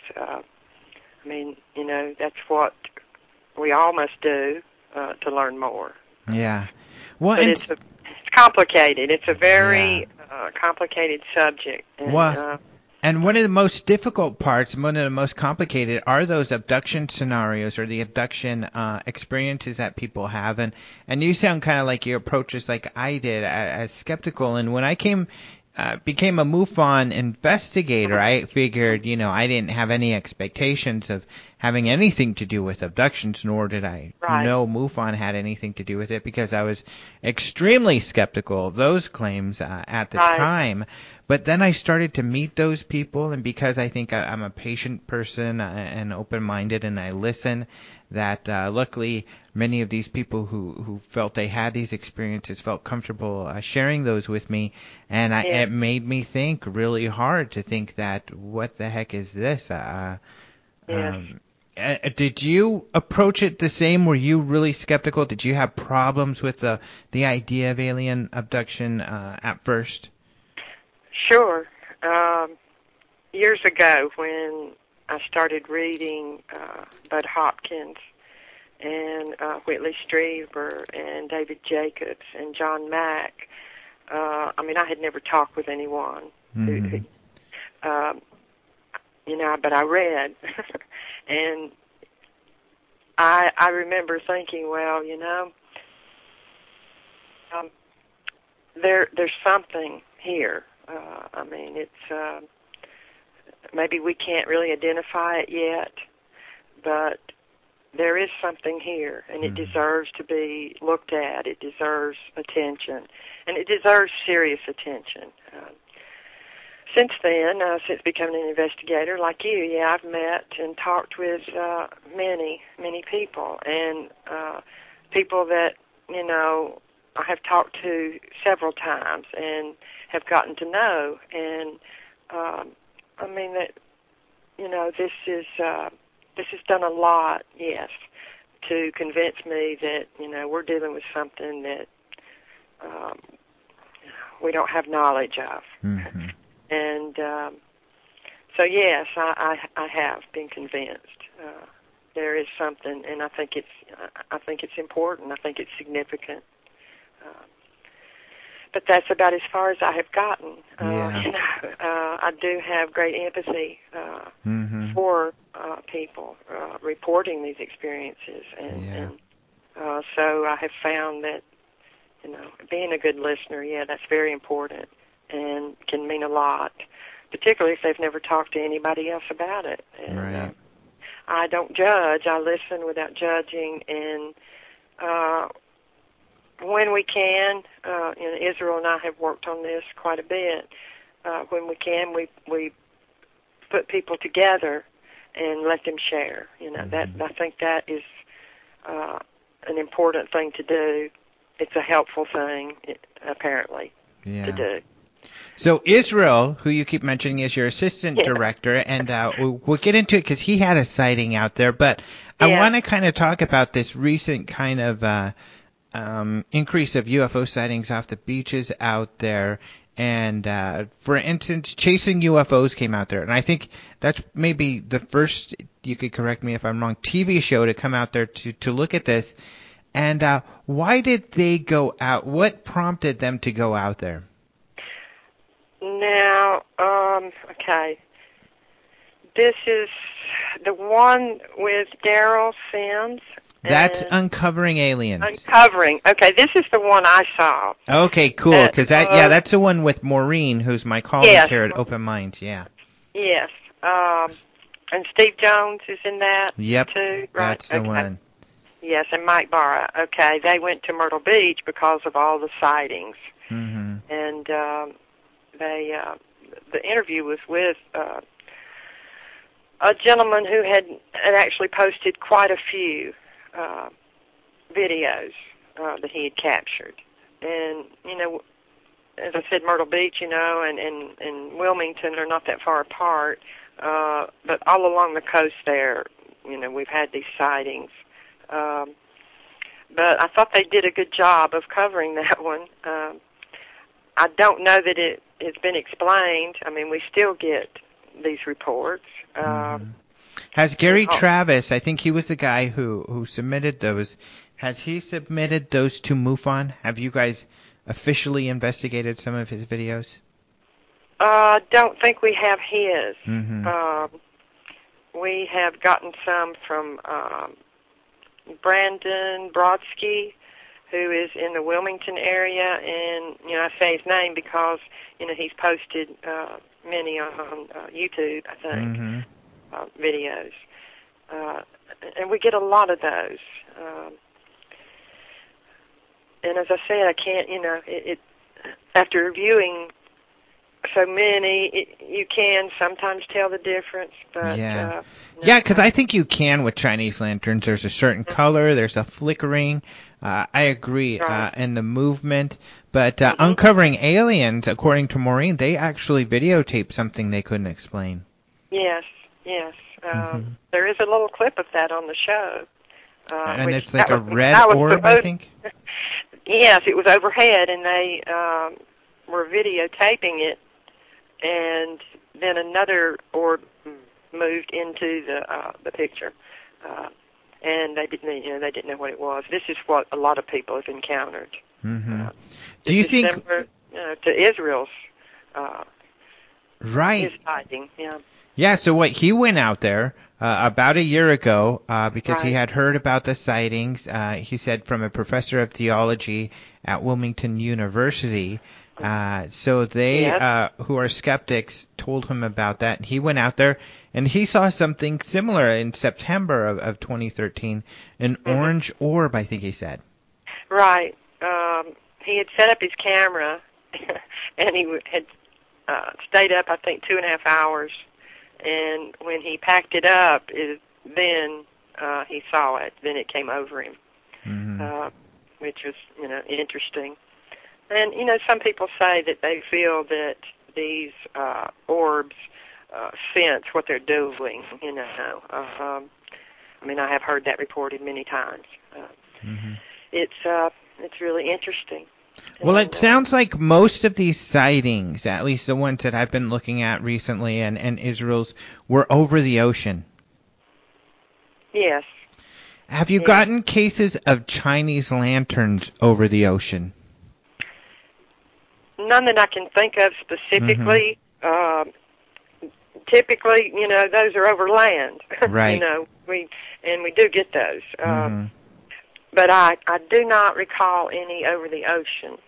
[SPEAKER 3] That's what we all must do to learn more.
[SPEAKER 1] Yeah. Well,
[SPEAKER 3] but it's complicated. It's a very complicated subject.
[SPEAKER 1] And one of the most difficult parts, one of the most complicated, are those abduction scenarios or the abduction experiences that people have. And you sound kind of like your approach is like I did, as skeptical. And when I became a MUFON investigator, I figured, I didn't have any expectations of having anything to do with abductions, nor did I know MUFON had anything to do with it, because I was extremely skeptical of those claims at the time. But then I started to meet those people, and because I think I'm a patient person and open-minded and I listen, that luckily many of these people who felt they had these experiences felt comfortable sharing those with me, and it made me think really hard to think that what the heck is this? Did you approach it the same? Were you really skeptical? Did you have problems with the idea of alien abduction at first?
[SPEAKER 3] Sure. Years ago, when I started reading Bud Hopkins and Whitley Strieber and David Jacobs and John Mack. I mean, I had never talked with anyone who but I read. And I remember thinking, well, there's something here. I mean, it's maybe we can't really identify it yet, but there is something here, and it deserves to be looked at. It deserves attention, and it deserves serious attention. Since then, since becoming an investigator like you, I've met and talked with many, many people, and people that, I have talked to several times and have gotten to know. And I mean that, this has done a lot, yes, to convince me that, we're dealing with something that we don't have knowledge of. Mm-hmm. And so, yes, I have been convinced there is something, and I think it's important. I think it's significant. But that's about as far as I have gotten. I do have great empathy for people reporting these experiences, and so I have found that being a good listener, that's very important and can mean a lot, particularly if they've never talked to anybody else about it. And
[SPEAKER 1] right.
[SPEAKER 3] I don't judge. I listen without judging, and when we can, Israel and I have worked on this quite a bit. When we can, we put people together and let them share. That I think that is an important thing to do. It's a helpful thing, apparently, to do.
[SPEAKER 1] So Israel, who you keep mentioning, is your assistant director, and we'll get into it because he had a sighting out there. But I want to kind of talk about this recent kind of increase of UFO sightings off the beaches out there. And for instance, Chasing UFOs came out there, and I think that's maybe the first, you could correct me if I'm wrong, TV show to come out there to look at this. And why did they go out? What prompted them to go out there?
[SPEAKER 3] Now, okay. This is the one with Daryl Sims.
[SPEAKER 1] That's Uncovering Aliens.
[SPEAKER 3] Uncovering. Okay, this is the one I saw.
[SPEAKER 1] Okay, cool. Because that's the one with Maureen, who's my colleague here at Open Minds. Yeah.
[SPEAKER 3] Yes. And Steve Jones is in that too, right?
[SPEAKER 1] That's the one.
[SPEAKER 3] Yes, and Mike Barra. Okay, they went to Myrtle Beach because of all the sightings.
[SPEAKER 1] Mm-hmm.
[SPEAKER 3] And the interview was with a gentleman who had actually posted quite a few videos that he had captured. And, as I said, Myrtle Beach, and Wilmington are not that far apart, but all along the coast there, we've had these sightings. But I thought they did a good job of covering that one. I don't know that it has been explained. I mean, we still get these reports.
[SPEAKER 1] Has Gary Travis, I think he was the guy who submitted those, has he submitted those to MUFON? Have you guys officially investigated some of his videos?
[SPEAKER 3] Don't think we have his.
[SPEAKER 1] Mm-hmm.
[SPEAKER 3] We have gotten some from Brandon Brodsky, who is in the Wilmington area, and I say his name because he's posted many on YouTube, I think, videos, and we get a lot of those. And as I said, I can't, it after reviewing so many, you can sometimes tell the difference, but
[SPEAKER 1] because I think you can with Chinese lanterns. There's a certain color, there's a flickering. I agree, in the movement. But Uncovering Aliens, according to Maureen, they actually videotaped something they couldn't explain.
[SPEAKER 3] Yes. There is a little clip of that on the show.
[SPEAKER 1] And it's like a red orb, I think?
[SPEAKER 3] Yes, it was overhead, and they were videotaping it, and then another orb moved into the picture, and they didn't know what it was. This is what a lot of people have encountered.
[SPEAKER 1] Mm-hmm. Do you think
[SPEAKER 3] similar, to Israel's
[SPEAKER 1] right?
[SPEAKER 3] His sighting, yeah.
[SPEAKER 1] Yeah, so what he went out there about a year ago because he
[SPEAKER 3] Right.
[SPEAKER 1] had heard about the sightings. He said from a professor of theology at Wilmington University. So they,
[SPEAKER 3] Yes.
[SPEAKER 1] who are skeptics, told him about that. He went out there and he saw something similar in September of 2013, an orange orb, I think he said.
[SPEAKER 3] Right. He had set up his camera, and he had stayed up, I think, 2.5 hours. And when he packed it up, then he saw it. Then it came over him, which was, interesting. And, some people say that they feel that these orbs sense what they're doing, I mean, I have heard that reported many times. It's really interesting.
[SPEAKER 1] Well, it sounds like most of these sightings, at least the ones that I've been looking at recently and Israel's, were over the ocean.
[SPEAKER 3] Yes.
[SPEAKER 1] Have you gotten cases of Chinese lanterns over the ocean?
[SPEAKER 3] None that I can think of specifically. Typically, those are over land.
[SPEAKER 1] Right.
[SPEAKER 3] We do get those. But I do not recall any over the ocean.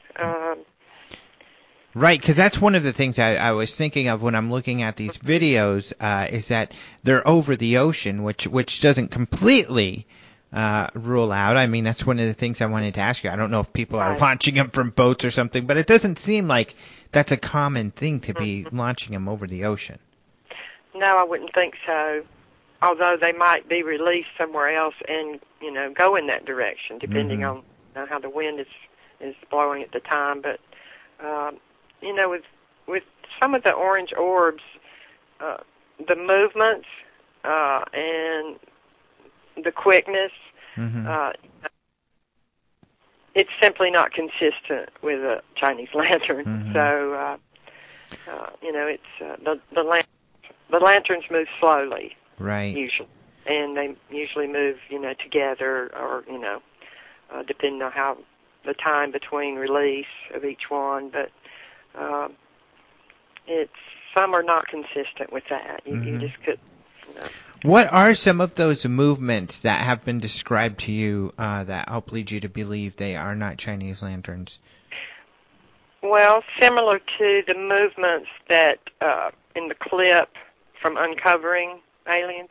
[SPEAKER 1] Right, because that's one of the things I was thinking of when I'm looking at these videos, is that they're over the ocean, which doesn't completely rule out. I mean, that's one of the things I wanted to ask you. I don't know if people are launching them from boats or something, but it doesn't seem like that's a common thing to be launching them over the ocean.
[SPEAKER 3] No, I wouldn't think so. Although they might be released somewhere else and, go in that direction, depending on how the wind is blowing at the time. But, with some of the orange orbs, the movements and the quickness, it's simply not consistent with a Chinese lantern. So, it's the lanterns move slowly.
[SPEAKER 1] Right.
[SPEAKER 3] Usually. And they usually move, together or, depending on how the time between release of each one. But some are not consistent with that. You just could,
[SPEAKER 1] What are some of those movements that have been described to you that help lead you to believe they are not Chinese lanterns?
[SPEAKER 3] Well, similar to the movements that in the clip from Uncovering Aliens,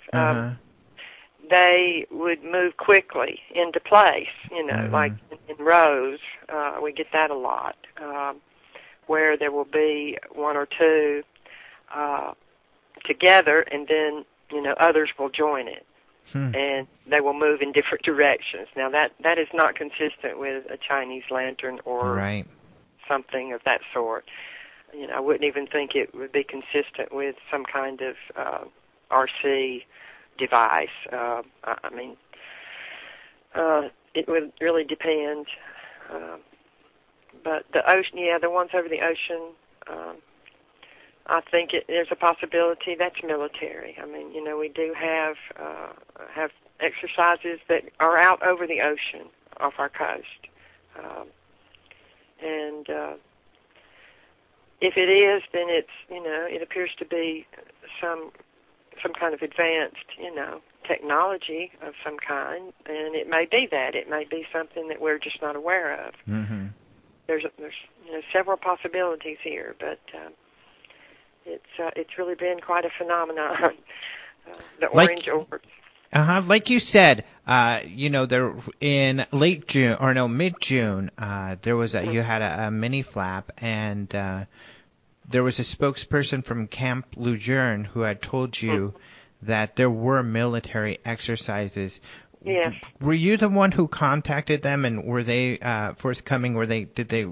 [SPEAKER 3] they would move quickly into place, like in rows. We get that a lot, where there will be one or two together, and then, others will join it. And they will move in different directions. Now, that is not consistent with a Chinese lantern or something of that sort. I wouldn't even think it would be consistent with some kind of RC device. I mean, it would really depend. But the ocean, the ones over the ocean, I think there's a possibility that's military. I mean, we do have exercises that are out over the ocean off our coast. And if it is, then it's, it appears to be some kind of advanced, technology of some kind, and it may be that. It may be something that we're just not aware of. There's several possibilities here, but it's really been quite a phenomenon. The orange orbs.
[SPEAKER 1] Like you said, there in mid-June, there was you had a mini flap, and there was a spokesperson from Camp Lejeune who had told you that there were military exercises.
[SPEAKER 3] Yes.
[SPEAKER 1] Were you the one who contacted them, and were they forthcoming? Did they?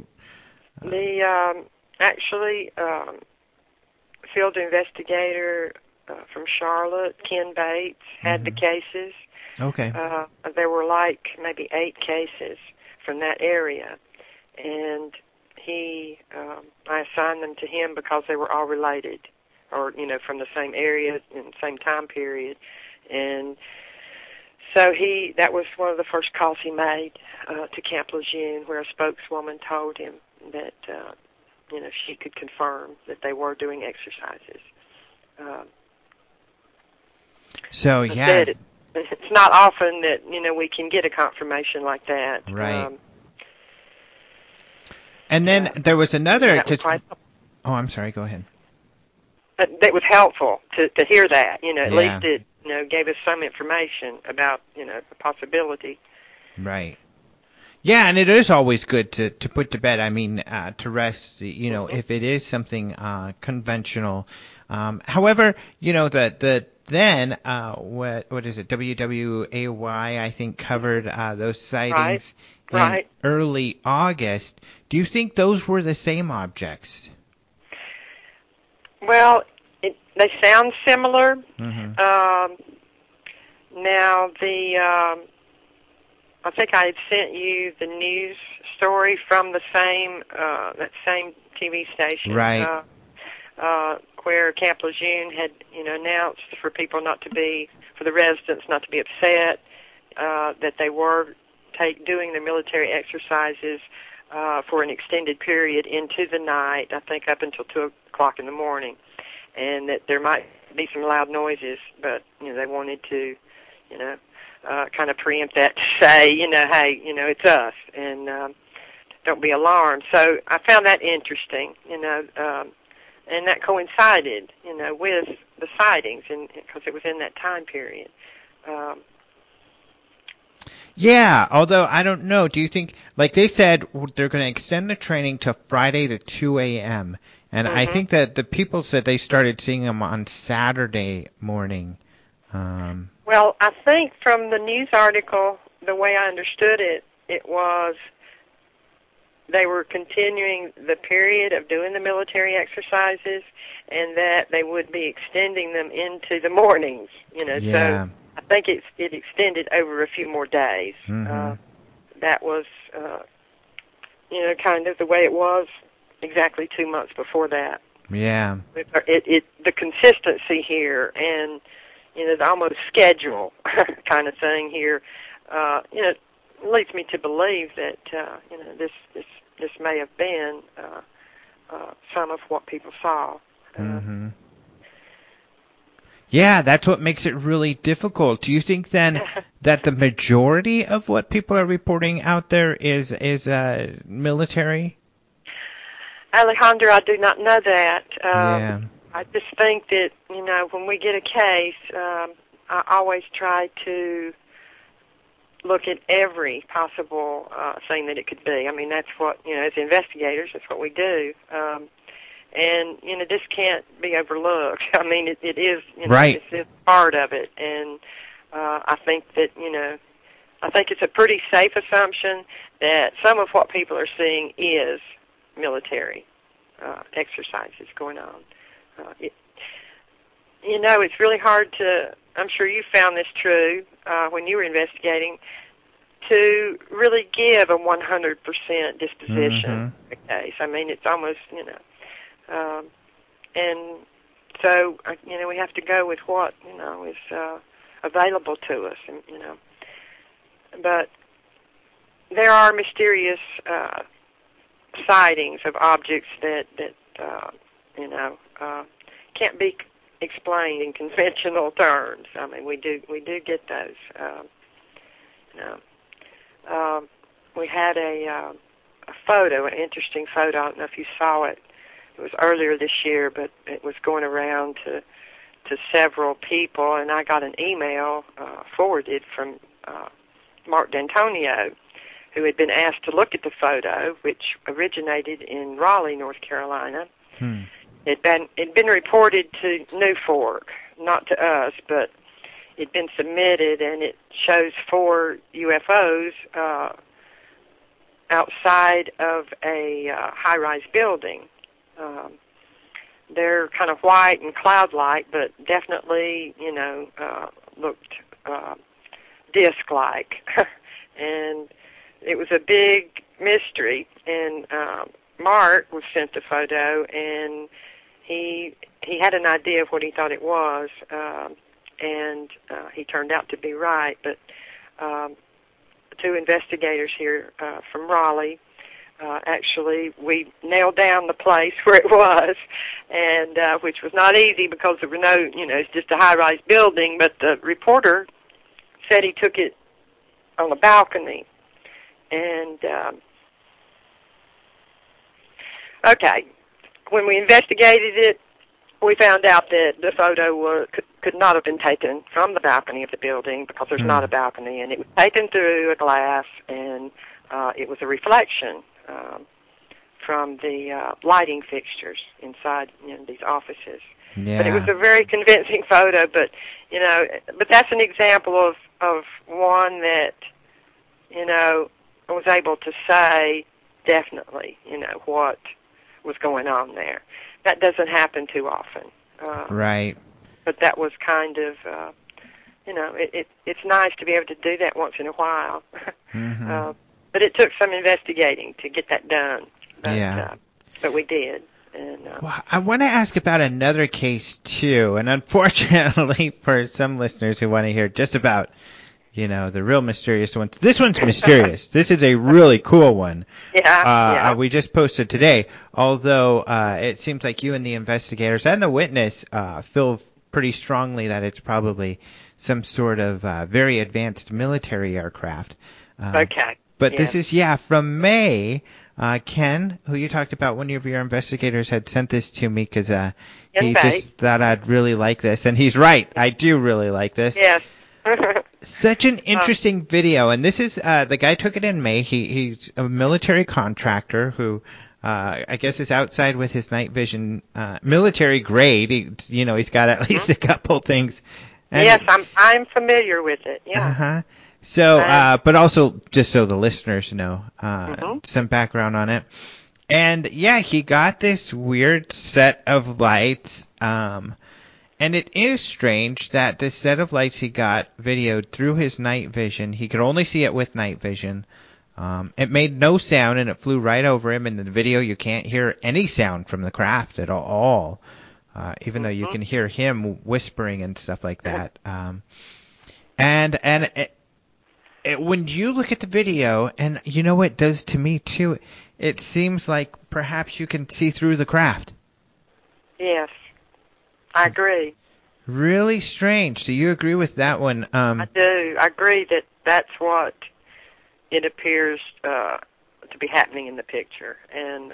[SPEAKER 3] Actually, field investigator from Charlotte, Ken Bates, had the cases.
[SPEAKER 1] Okay.
[SPEAKER 3] There were maybe 8 cases from that area, and I assigned them to him because they were all related. or from the same area in the same time period, and so that was one of the first calls he made to Camp Lejeune, where a spokeswoman told him that she could confirm that they were doing exercises.
[SPEAKER 1] So yeah,
[SPEAKER 3] it's not often that we can get a confirmation like that.
[SPEAKER 1] Right. And then there was another. I'm sorry. Go ahead.
[SPEAKER 3] That was helpful to hear that. At least it gave us some information about the possibility.
[SPEAKER 1] Right. Yeah, and it is always good to put to bed. I mean, to rest. If it is something conventional. However, then what is it? WWAY I think covered those sightings in early August. Do you think those were the same objects?
[SPEAKER 3] Well, they sound similar.
[SPEAKER 1] Mm-hmm.
[SPEAKER 3] Now I think I had sent you the news story from the same that same TV station,
[SPEAKER 1] right?
[SPEAKER 3] Where Camp Lejeune had announced for the residents not to be upset that they were doing the military exercises for an extended period into the night, I think up until 2:00 in the morning, and that there might be some loud noises, but they wanted to kind of preempt that to say, hey, it's us, and don't be alarmed. So I found that interesting, and that coincided, with the sightings, and because it was in that time period.
[SPEAKER 1] Yeah, although I don't know. Do you think, like they said, they're going to extend the training to Friday to 2 a.m., and I think that the people said they started seeing them on Saturday morning.
[SPEAKER 3] Well, I think from the news article, the way I understood it, it was they were continuing the period of doing the military exercises, and that they would be extending them into the mornings. So I think it extended over a few more days.
[SPEAKER 1] Mm-hmm.
[SPEAKER 3] That was, kind of the way it was exactly 2 months before that.
[SPEAKER 1] Yeah.
[SPEAKER 3] The consistency here and the almost schedule kind of thing here, leads me to believe that this may have been some of what people saw.
[SPEAKER 1] Mm-hmm. Yeah, that's what makes it really difficult. Do you think then that the majority of what people are reporting out there is military?
[SPEAKER 3] Alejandro, I do not know that.
[SPEAKER 1] Yeah.
[SPEAKER 3] I just think that, when we get a case, I always try to look at every possible thing that it could be. I mean, that's what, as investigators, that's what we do. And, this can't be overlooked. I mean, it is,
[SPEAKER 1] right.
[SPEAKER 3] It's part of it. And I think that, I think it's a pretty safe assumption that some of what people are seeing is military exercises going on. It's really hard to, I'm sure you found this true when you were investigating, to really give a 100% disposition to the case. I mean, it's almost, and so, we have to go with what, is available to us, and, but there are mysterious sightings of objects that can't be explained in conventional terms. I mean, we do get those. We had a photo, an interesting photo. I don't know if you saw it. It was earlier this year, but it was going around to several people, and I got an email forwarded from Mark D'Antonio, who had been asked to look at the photo, which originated in Raleigh, North Carolina. It'd been reported to New Fork, not to us, but it'd been submitted, and it shows 4 UFOs outside of a high-rise building. They're kind of white and cloud-like, but definitely, looked disc-like. And it was a big mystery, and Mark was sent the photo, and he had an idea of what he thought it was, and he turned out to be right. But two investigators here from Raleigh, actually, we nailed down the place where it was, and which was not easy because there were no, it's just a high-rise building. But the reporter said he took it on a balcony, and okay. When we investigated it, we found out that the photo could not have been taken from the balcony of the building because there's not a balcony, and it was taken through a glass, and it was a reflection from the lighting fixtures inside these offices.
[SPEAKER 1] Yeah.
[SPEAKER 3] But it was a very convincing photo. But but that's an example of one that was able to say definitely what was going on there. That doesn't happen too often.
[SPEAKER 1] Right.
[SPEAKER 3] But that was kind of, it's nice to be able to do that once in a while.
[SPEAKER 1] Mm-hmm.
[SPEAKER 3] But it took some investigating to get that done. But,
[SPEAKER 1] yeah.
[SPEAKER 3] But we did. And,
[SPEAKER 1] well, I want to ask about another case, too. And unfortunately, for some listeners who want to hear just about the real mysterious ones. This one's mysterious. This is a really cool one.
[SPEAKER 3] Yeah.
[SPEAKER 1] We just posted today, although it seems like you and the investigators and the witness feel pretty strongly that it's probably some sort of very advanced military aircraft.
[SPEAKER 3] Okay.
[SPEAKER 1] But this is, from May. Ken, who you talked about, one of your investigators had sent this to me because he just thought I'd really like this. And he's right. I do really like this.
[SPEAKER 3] Yes.
[SPEAKER 1] Such an interesting video, and this is the guy took it in May. He's a military contractor who I guess is outside with his night vision, military grade. He's got at least a couple things. And
[SPEAKER 3] yes, I'm familiar with it. Yeah.
[SPEAKER 1] So, but also just so the listeners know, some background on it. And he got this weird set of lights. And it is strange that this set of lights he got videoed through his night vision. He could only see it with night vision. It made no sound, and it flew right over him. In the video, you can't hear any sound from the craft at all, even though you can hear him whispering and stuff like that. And when you look at the video, and you know what it does to me, too, it seems like perhaps you can see through the craft.
[SPEAKER 3] Yes. I agree.
[SPEAKER 1] Really strange. So you agree with that one?
[SPEAKER 3] I do. I agree that that's what it appears to be happening in the picture. And,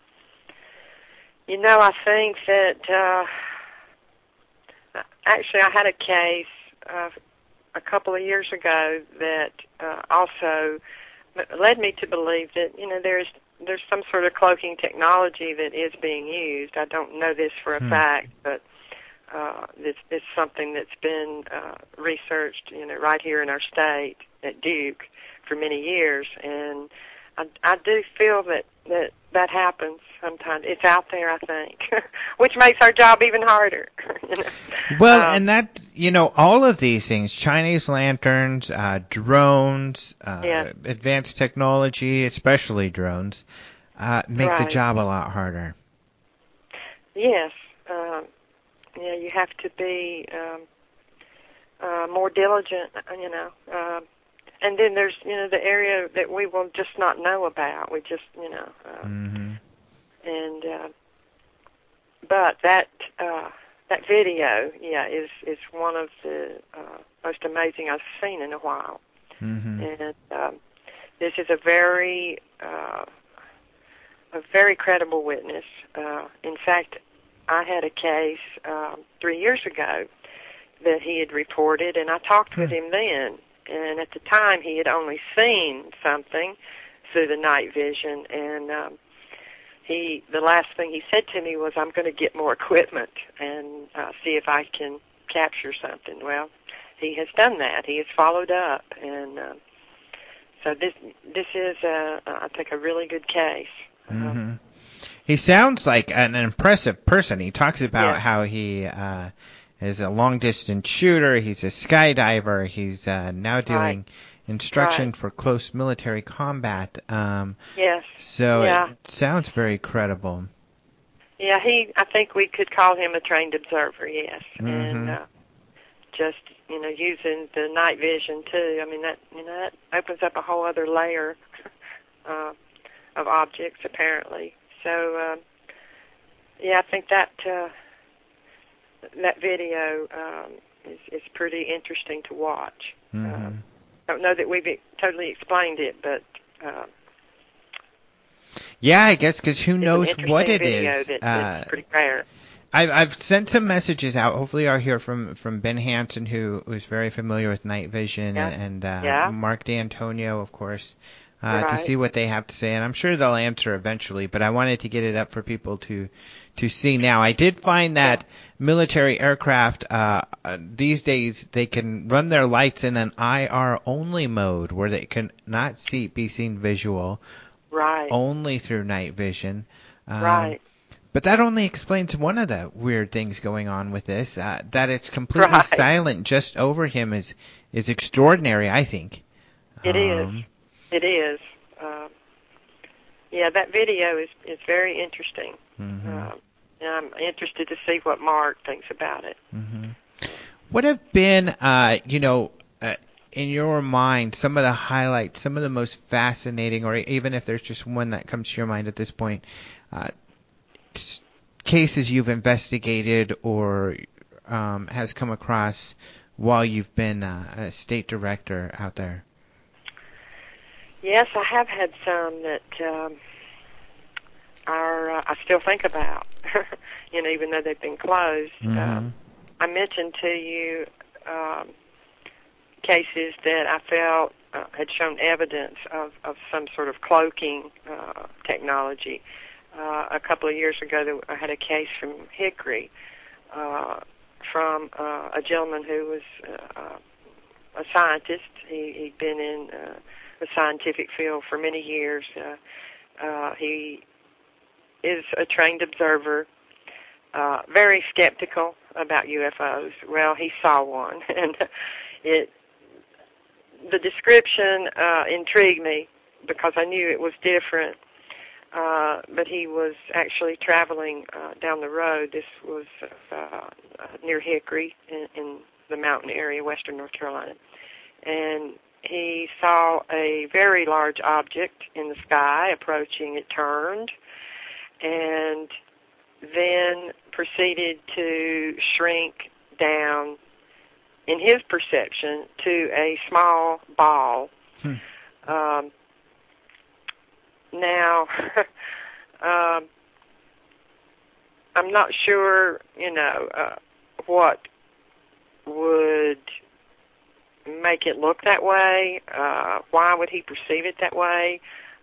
[SPEAKER 3] I think that actually I had a case a couple of years ago that also led me to believe that, there's some sort of cloaking technology that is being used. I don't know this for a fact, but it's something that's been researched, right here in our state at Duke for many years, and I do feel that happens sometimes. It's out there, I think, which makes our job even harder.
[SPEAKER 1] Well, and that, all of these things, Chinese lanterns, drones, advanced technology, especially drones, make the job a lot harder.
[SPEAKER 3] Yes. You have to be more diligent, and then there's, the area that we will just not know about. We just, and but that video, is one of the most amazing I've seen in a while. And this is a very credible witness. In fact, I had a case 3 years ago that he had reported, and I talked with him then. And at the time, he had only seen something through the night vision, and the last thing he said to me was, "I'm going to get more equipment and see if I can capture something." Well, he has done that. He has followed up, and so this is, I think, a really good case.
[SPEAKER 1] He sounds like an impressive person. He talks about how he is a long-distance shooter. He's a skydiver. He's now doing instruction for close military combat.
[SPEAKER 3] Yes.
[SPEAKER 1] So it sounds very credible.
[SPEAKER 3] Yeah, I think we could call him a trained observer, yes.
[SPEAKER 1] Mm-hmm.
[SPEAKER 3] And just, using the night vision, too. I mean, that opens up a whole other layer of objects, apparently. So, yeah, I think that video is pretty interesting to watch.
[SPEAKER 1] Mm-hmm.
[SPEAKER 3] I don't know that we've totally explained it, but
[SPEAKER 1] yeah, I guess because who knows what it is.
[SPEAKER 3] It's pretty rare.
[SPEAKER 1] I've sent some messages out. Hopefully, I'll hear from Ben Hansen, who's very familiar with night vision, and Mark D'Antonio, of course, to see what they have to say. And I'm sure they'll answer eventually. But I wanted to get it up for people to see now. I did find that military aircraft these days they can run their lights in an IR only mode, where they can not be seen visual, only through night vision.
[SPEAKER 3] Right.
[SPEAKER 1] But that only explains one of the weird things going on with this. That it's completely silent just over him is extraordinary, I think.
[SPEAKER 3] It is. It is. Yeah, that video is very interesting.
[SPEAKER 1] Mm-hmm.
[SPEAKER 3] And I'm interested to see what Mark thinks about it.
[SPEAKER 1] Mm-hmm. What have been, in your mind, some of the highlights, some of the most fascinating, or even if there's just one that comes to your mind at this point, cases you've investigated or has come across while you've been a state director out there?
[SPEAKER 3] Yes, I have had some that I still think about, even though they've been closed.
[SPEAKER 1] Mm-hmm.
[SPEAKER 3] I mentioned to you cases that I felt had shown evidence of some sort of cloaking technology. A couple of years ago, I had a case from Hickory from a gentleman who was a scientist. He'd been in the scientific field for many years. He is a trained observer, very skeptical about UFOs. Well, he saw one, and the description intrigued me because I knew it was different. But he was actually traveling down the road. This was near Hickory in the mountain area, western North Carolina. And he saw a very large object in the sky approaching. It turned and then proceeded to shrink down, in his perception, to a small ball. Now, I'm not sure, what would make it look that way. Why would he perceive it that way?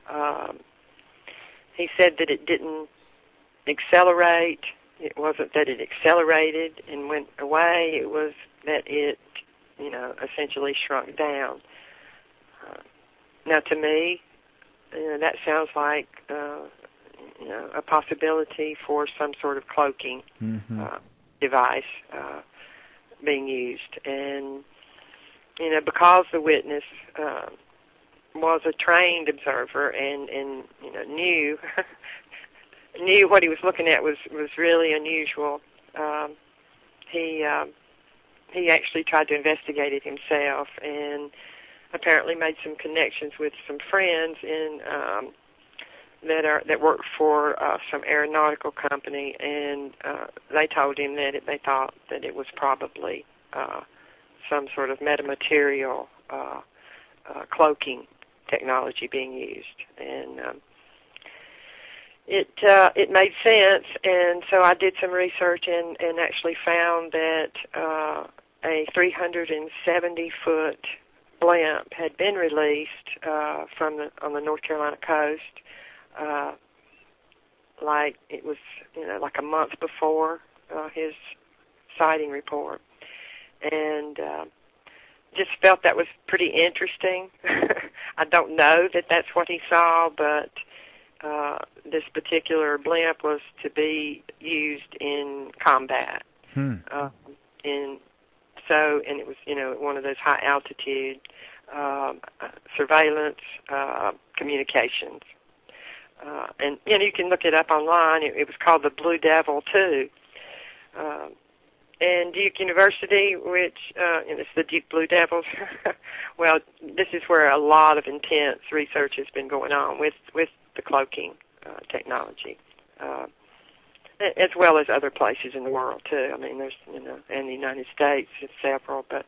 [SPEAKER 3] He said that it didn't accelerate. It wasn't that it accelerated and went away. It was that it, essentially shrunk down. Now, to me, that sounds like a possibility for some sort of cloaking device being used. And, because the witness was a trained observer and knew knew what he was looking at was really unusual, he actually tried to investigate it himself and apparently made some connections with some friends that worked for some aeronautical company, and they told him that they thought that it was probably some sort of metamaterial cloaking technology being used, and it made sense. And so I did some research and actually found that a 370-foot blimp had been released on the North Carolina coast, like it was like a month before his sighting report, and just felt that was pretty interesting. I don't know that that's what he saw, but this particular blimp was to be used in combat, and it was one of those high altitude surveillance communications And you can look it up online. It was called the Blue Devil 2. And Duke University, which and it's the Duke Blue Devils. Well, this is where a lot of intense research has been going on with the cloaking technology, as well as other places in the world too. I mean, there's in the United States, it's several. But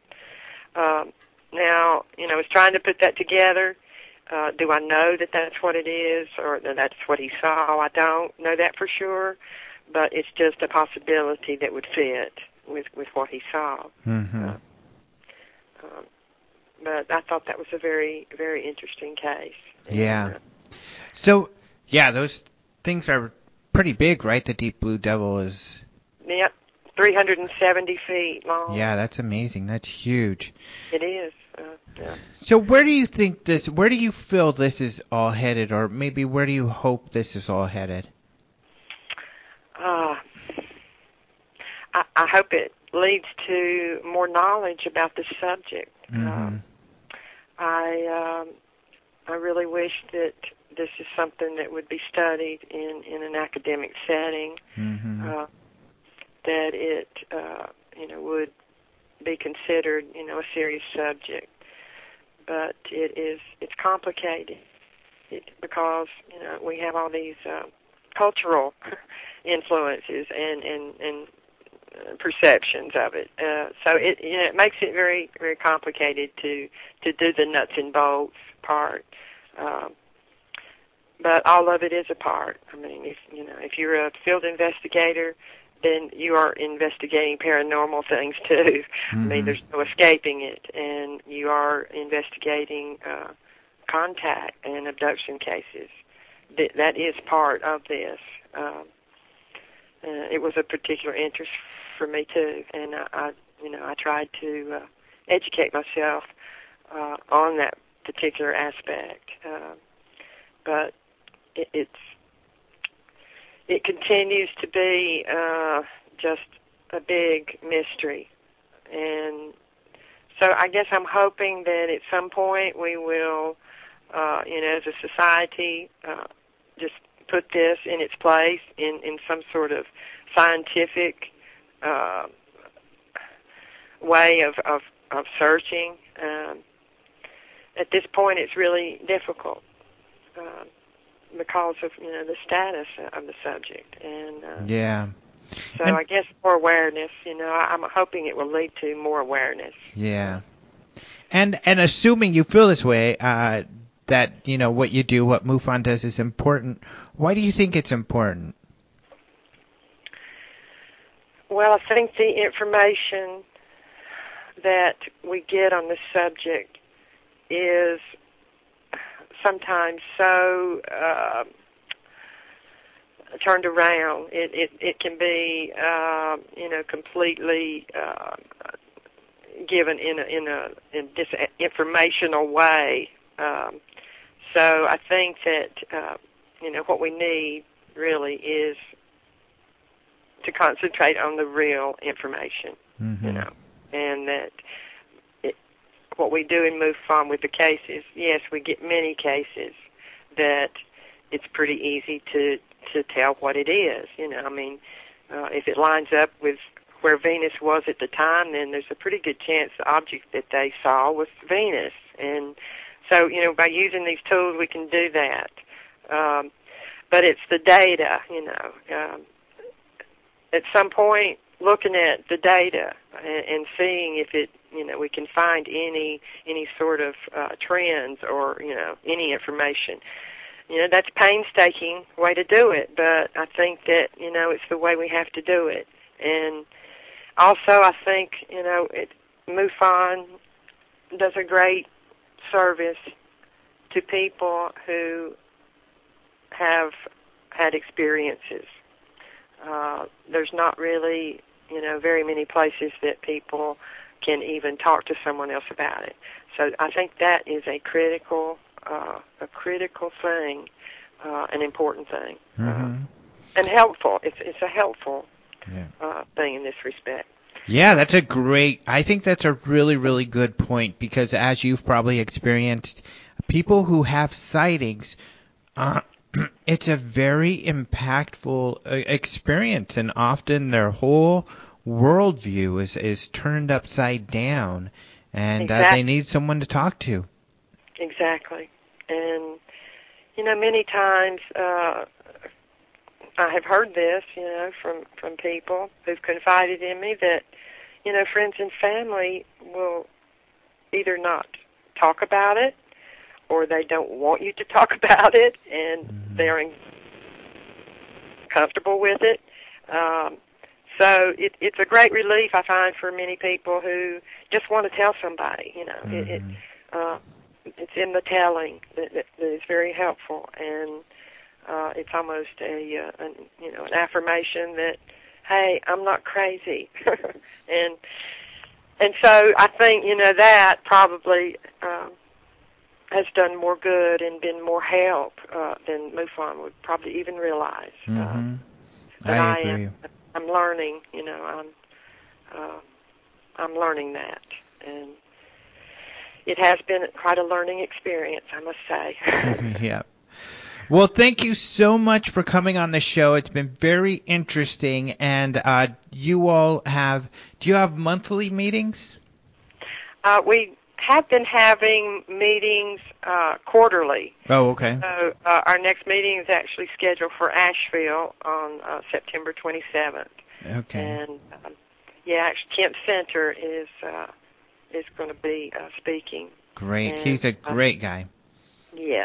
[SPEAKER 3] now, I was trying to put that together. Do I know that that's what it is, or that that's what he saw? I don't know that for sure, but it's just a possibility that would fit with what he saw.
[SPEAKER 1] Mm-hmm.
[SPEAKER 3] But I thought that was a very, very interesting case.
[SPEAKER 1] Yeah. So, those things are pretty big, right? The Deep Blue Devil is...
[SPEAKER 3] Yep, 370 feet long.
[SPEAKER 1] Yeah, that's amazing. That's huge.
[SPEAKER 3] It is. Yeah.
[SPEAKER 1] So where do you feel this is all headed, or maybe where do you hope this is all headed?
[SPEAKER 3] I hope it leads to more knowledge about the subject.
[SPEAKER 1] Mm-hmm.
[SPEAKER 3] I really wish that this is something that would be studied in an academic setting.
[SPEAKER 1] Mm-hmm.
[SPEAKER 3] That it would be considered a serious subject. But it's complicated because we have all these cultural influences and perceptions of it. So it makes it very, very complicated to do the nuts and bolts part. But all of it is a part. I mean, if you're a field investigator, then you are investigating paranormal things too.
[SPEAKER 1] Mm-hmm.
[SPEAKER 3] I mean, there's no escaping it, and you are investigating contact and abduction cases. That is part of this. It was a particular interest for me too, and I tried to educate myself on that particular aspect. But it continues to be just a big mystery, and so I guess I'm hoping that at some point we will, as a society, just put this in its place in some sort of scientific way of searching. At this point, it's really difficult because of the status of the subject, and so I guess more awareness. I'm hoping it will lead to more awareness.
[SPEAKER 1] Yeah, and assuming you feel this way, that what you do, what MUFON does, is important. Why do you think it's important?
[SPEAKER 3] Well, I think the information that we get on this subject is sometimes so turned around. It can be completely given in this informational way. So I think that what we need really is to concentrate on the real information.
[SPEAKER 1] Mm-hmm.
[SPEAKER 3] And that what we do in MUFON with the cases, yes, we get many cases that it's pretty easy to tell what it is. I mean, if it lines up with where Venus was at the time, then there's a pretty good chance the object that they saw was Venus. And so, by using these tools, we can do that. But it's the data, at some point, looking at the data and seeing if it, we can find any sort of trends or any information. That's a painstaking way to do it, but I think that it's the way we have to do it. And also, I think MUFON does a great service to people who have had experiences. There's not really, very many places that people can even talk to someone else about it. So I think that is a critical thing, an important thing,
[SPEAKER 1] mm-hmm.
[SPEAKER 3] And helpful. It's a helpful thing in this respect.
[SPEAKER 1] Yeah, I think that's a really, really good point, because as you've probably experienced, people who have sightings it's a very impactful experience, and often their whole worldview is turned upside down, and
[SPEAKER 3] Exactly.
[SPEAKER 1] they need someone to talk to.
[SPEAKER 3] Exactly. And, many times I have heard this, from people who've confided in me that, friends and family will either not talk about it, or they don't want you to talk about it, and they're uncomfortable with it. So it's a great relief, I find, for many people who just want to tell somebody. It's in the telling that is very helpful, and it's almost an affirmation that, hey, I'm not crazy, and so I think that probably has done more good and been more help than MUFON would probably even realize. But
[SPEAKER 1] I agree.
[SPEAKER 3] I'm learning. I'm learning that, and it has been quite a learning experience, I must say.
[SPEAKER 1] Yeah. Well, thank you so much for coming on the show. It's been very interesting. And do you have monthly meetings?
[SPEAKER 3] We have been having meetings quarterly.
[SPEAKER 1] Oh, okay.
[SPEAKER 3] So our next meeting is actually scheduled for Asheville on September 27th.
[SPEAKER 1] Okay.
[SPEAKER 3] And Kent Center is going to be speaking.
[SPEAKER 1] Great.
[SPEAKER 3] And,
[SPEAKER 1] he's a great guy.
[SPEAKER 3] Yes.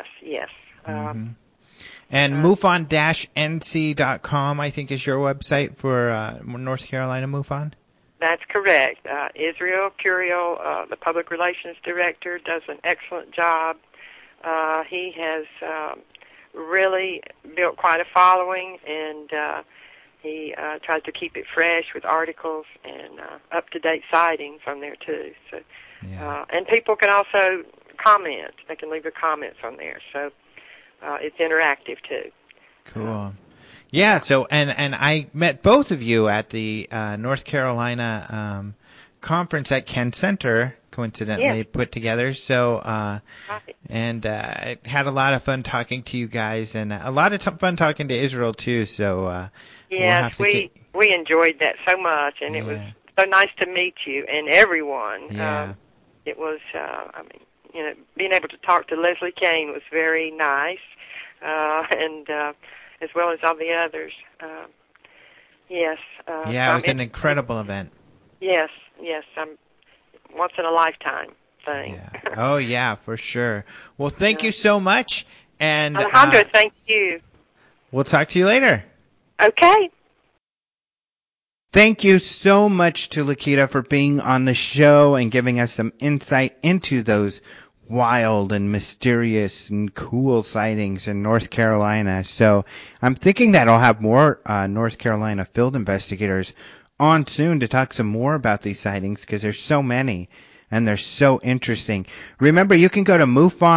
[SPEAKER 1] And MUFON-NC.com, I think, is your website for North Carolina MUFON?
[SPEAKER 3] That's correct. Israel Curiel, the public relations director, does an excellent job. He has really built quite a following, and he tries to keep it fresh with articles and up-to-date sightings on there, too. So, and people can also comment. They can leave their comments on there. So it's interactive, too.
[SPEAKER 1] Cool. Yeah, so and I met both of you at the North Carolina conference at Kent Center, coincidentally put together. So and I had a lot of fun talking to you guys, and a lot of fun talking to Israel too. So
[SPEAKER 3] yes, we enjoyed that so much, and it was so nice to meet you and everyone.
[SPEAKER 1] Yeah.
[SPEAKER 3] It was, being able to talk to Leslie Kean was very nice, and as well as all the others. Yes.
[SPEAKER 1] Yeah, it was an incredible event.
[SPEAKER 3] Yes, once in a lifetime thing.
[SPEAKER 1] Yeah. Oh, yeah, for sure. Well, thank you so much. And
[SPEAKER 3] Alejandro, thank you.
[SPEAKER 1] We'll talk to you later.
[SPEAKER 3] Okay.
[SPEAKER 1] Thank you so much to Lakita for being on the show and giving us some insight into those wild and mysterious and cool sightings in North Carolina. So I'm thinking that I'll have more North Carolina field investigators on soon to talk some more about these sightings, because there's so many and they're so interesting. Remember, you can go to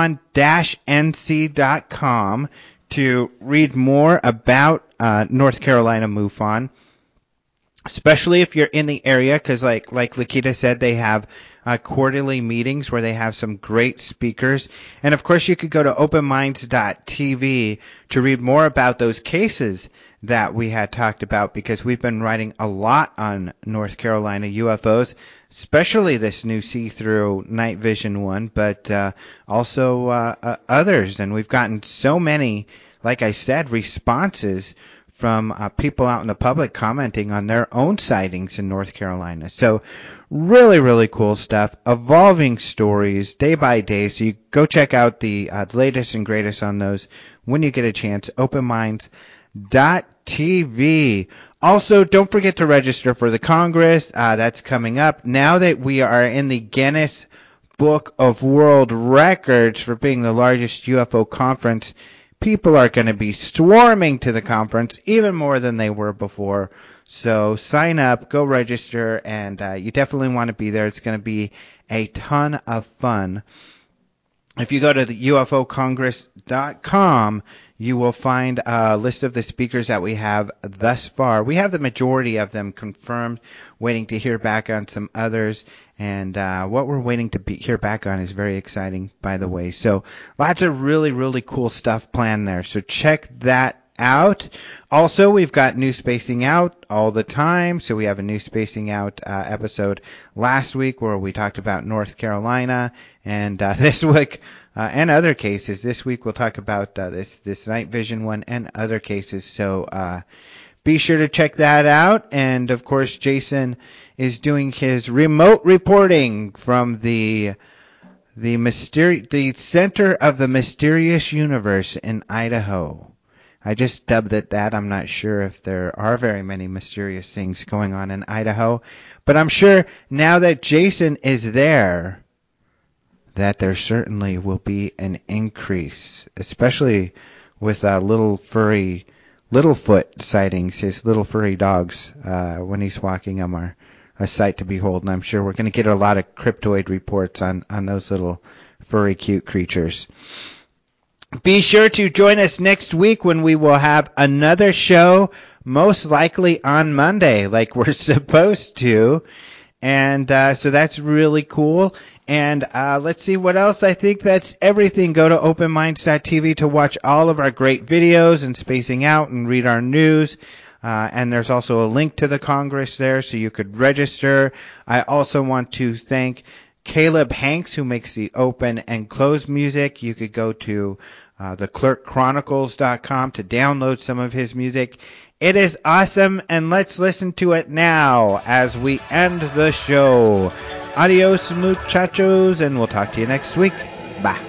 [SPEAKER 1] MUFON-NC.com to read more about North Carolina MUFON, especially if you're in the area, because like Lakita said, they have quarterly meetings where they have some great speakers. And of course, you could go to openminds.tv to read more about those cases that we had talked about, because we've been writing a lot on North Carolina UFOs, especially this new see-through night vision one, but also others. And we've gotten so many, like I said, responses from people out in the public commenting on their own sightings in North Carolina. So really, really cool stuff. Evolving stories day by day. So you go check out the latest and greatest on those when you get a chance. OpenMinds.tv. Also, don't forget to register for the Congress. That's coming up. Now that we are in the Guinness Book of World Records for being the largest UFO conference, people are going to be swarming to the conference even more than they were before. So sign up, go register, and you definitely want to be there. It's going to be a ton of fun. If you go to the UFOcongress.com, you will find a list of the speakers that we have thus far. We have the majority of them confirmed, waiting to hear back on some others. And what we're waiting to hear back on is very exciting, by the way. So lots of really, really cool stuff planned there. So check that out. Also, we've got New Spacing Out all the time. So we have a New Spacing Out episode last week where we talked about North Carolina, and this week and other cases. This week we'll talk about this night vision one and other cases. So be sure to check that out. And of course, Jason is doing his remote reporting from the center of the mysterious universe in Idaho. I just dubbed it that. I'm not sure if there are very many mysterious things going on in Idaho, but I'm sure now that Jason is there, that there certainly will be an increase, especially with Littlefoot sightings. His little furry dogs, when he's walking them, are a sight to behold, and I'm sure we're going to get a lot of cryptoid reports on those little furry cute creatures. Be sure to join us next week when we will have another show, most likely on Monday, like we're supposed to. And so that's really cool. And let's see what else. I think that's everything. Go to openminds.tv to watch all of our great videos and Spacing Out and read our news. And there's also a link to the Congress there so you could register. I also want to thank Caleb Hanks, who makes the open and close music. You could go to theclerkchronicles.com to download some of his music. It is awesome, and let's listen to it now as we end the show. Adios, muchachos, and we'll talk to you next week. Bye.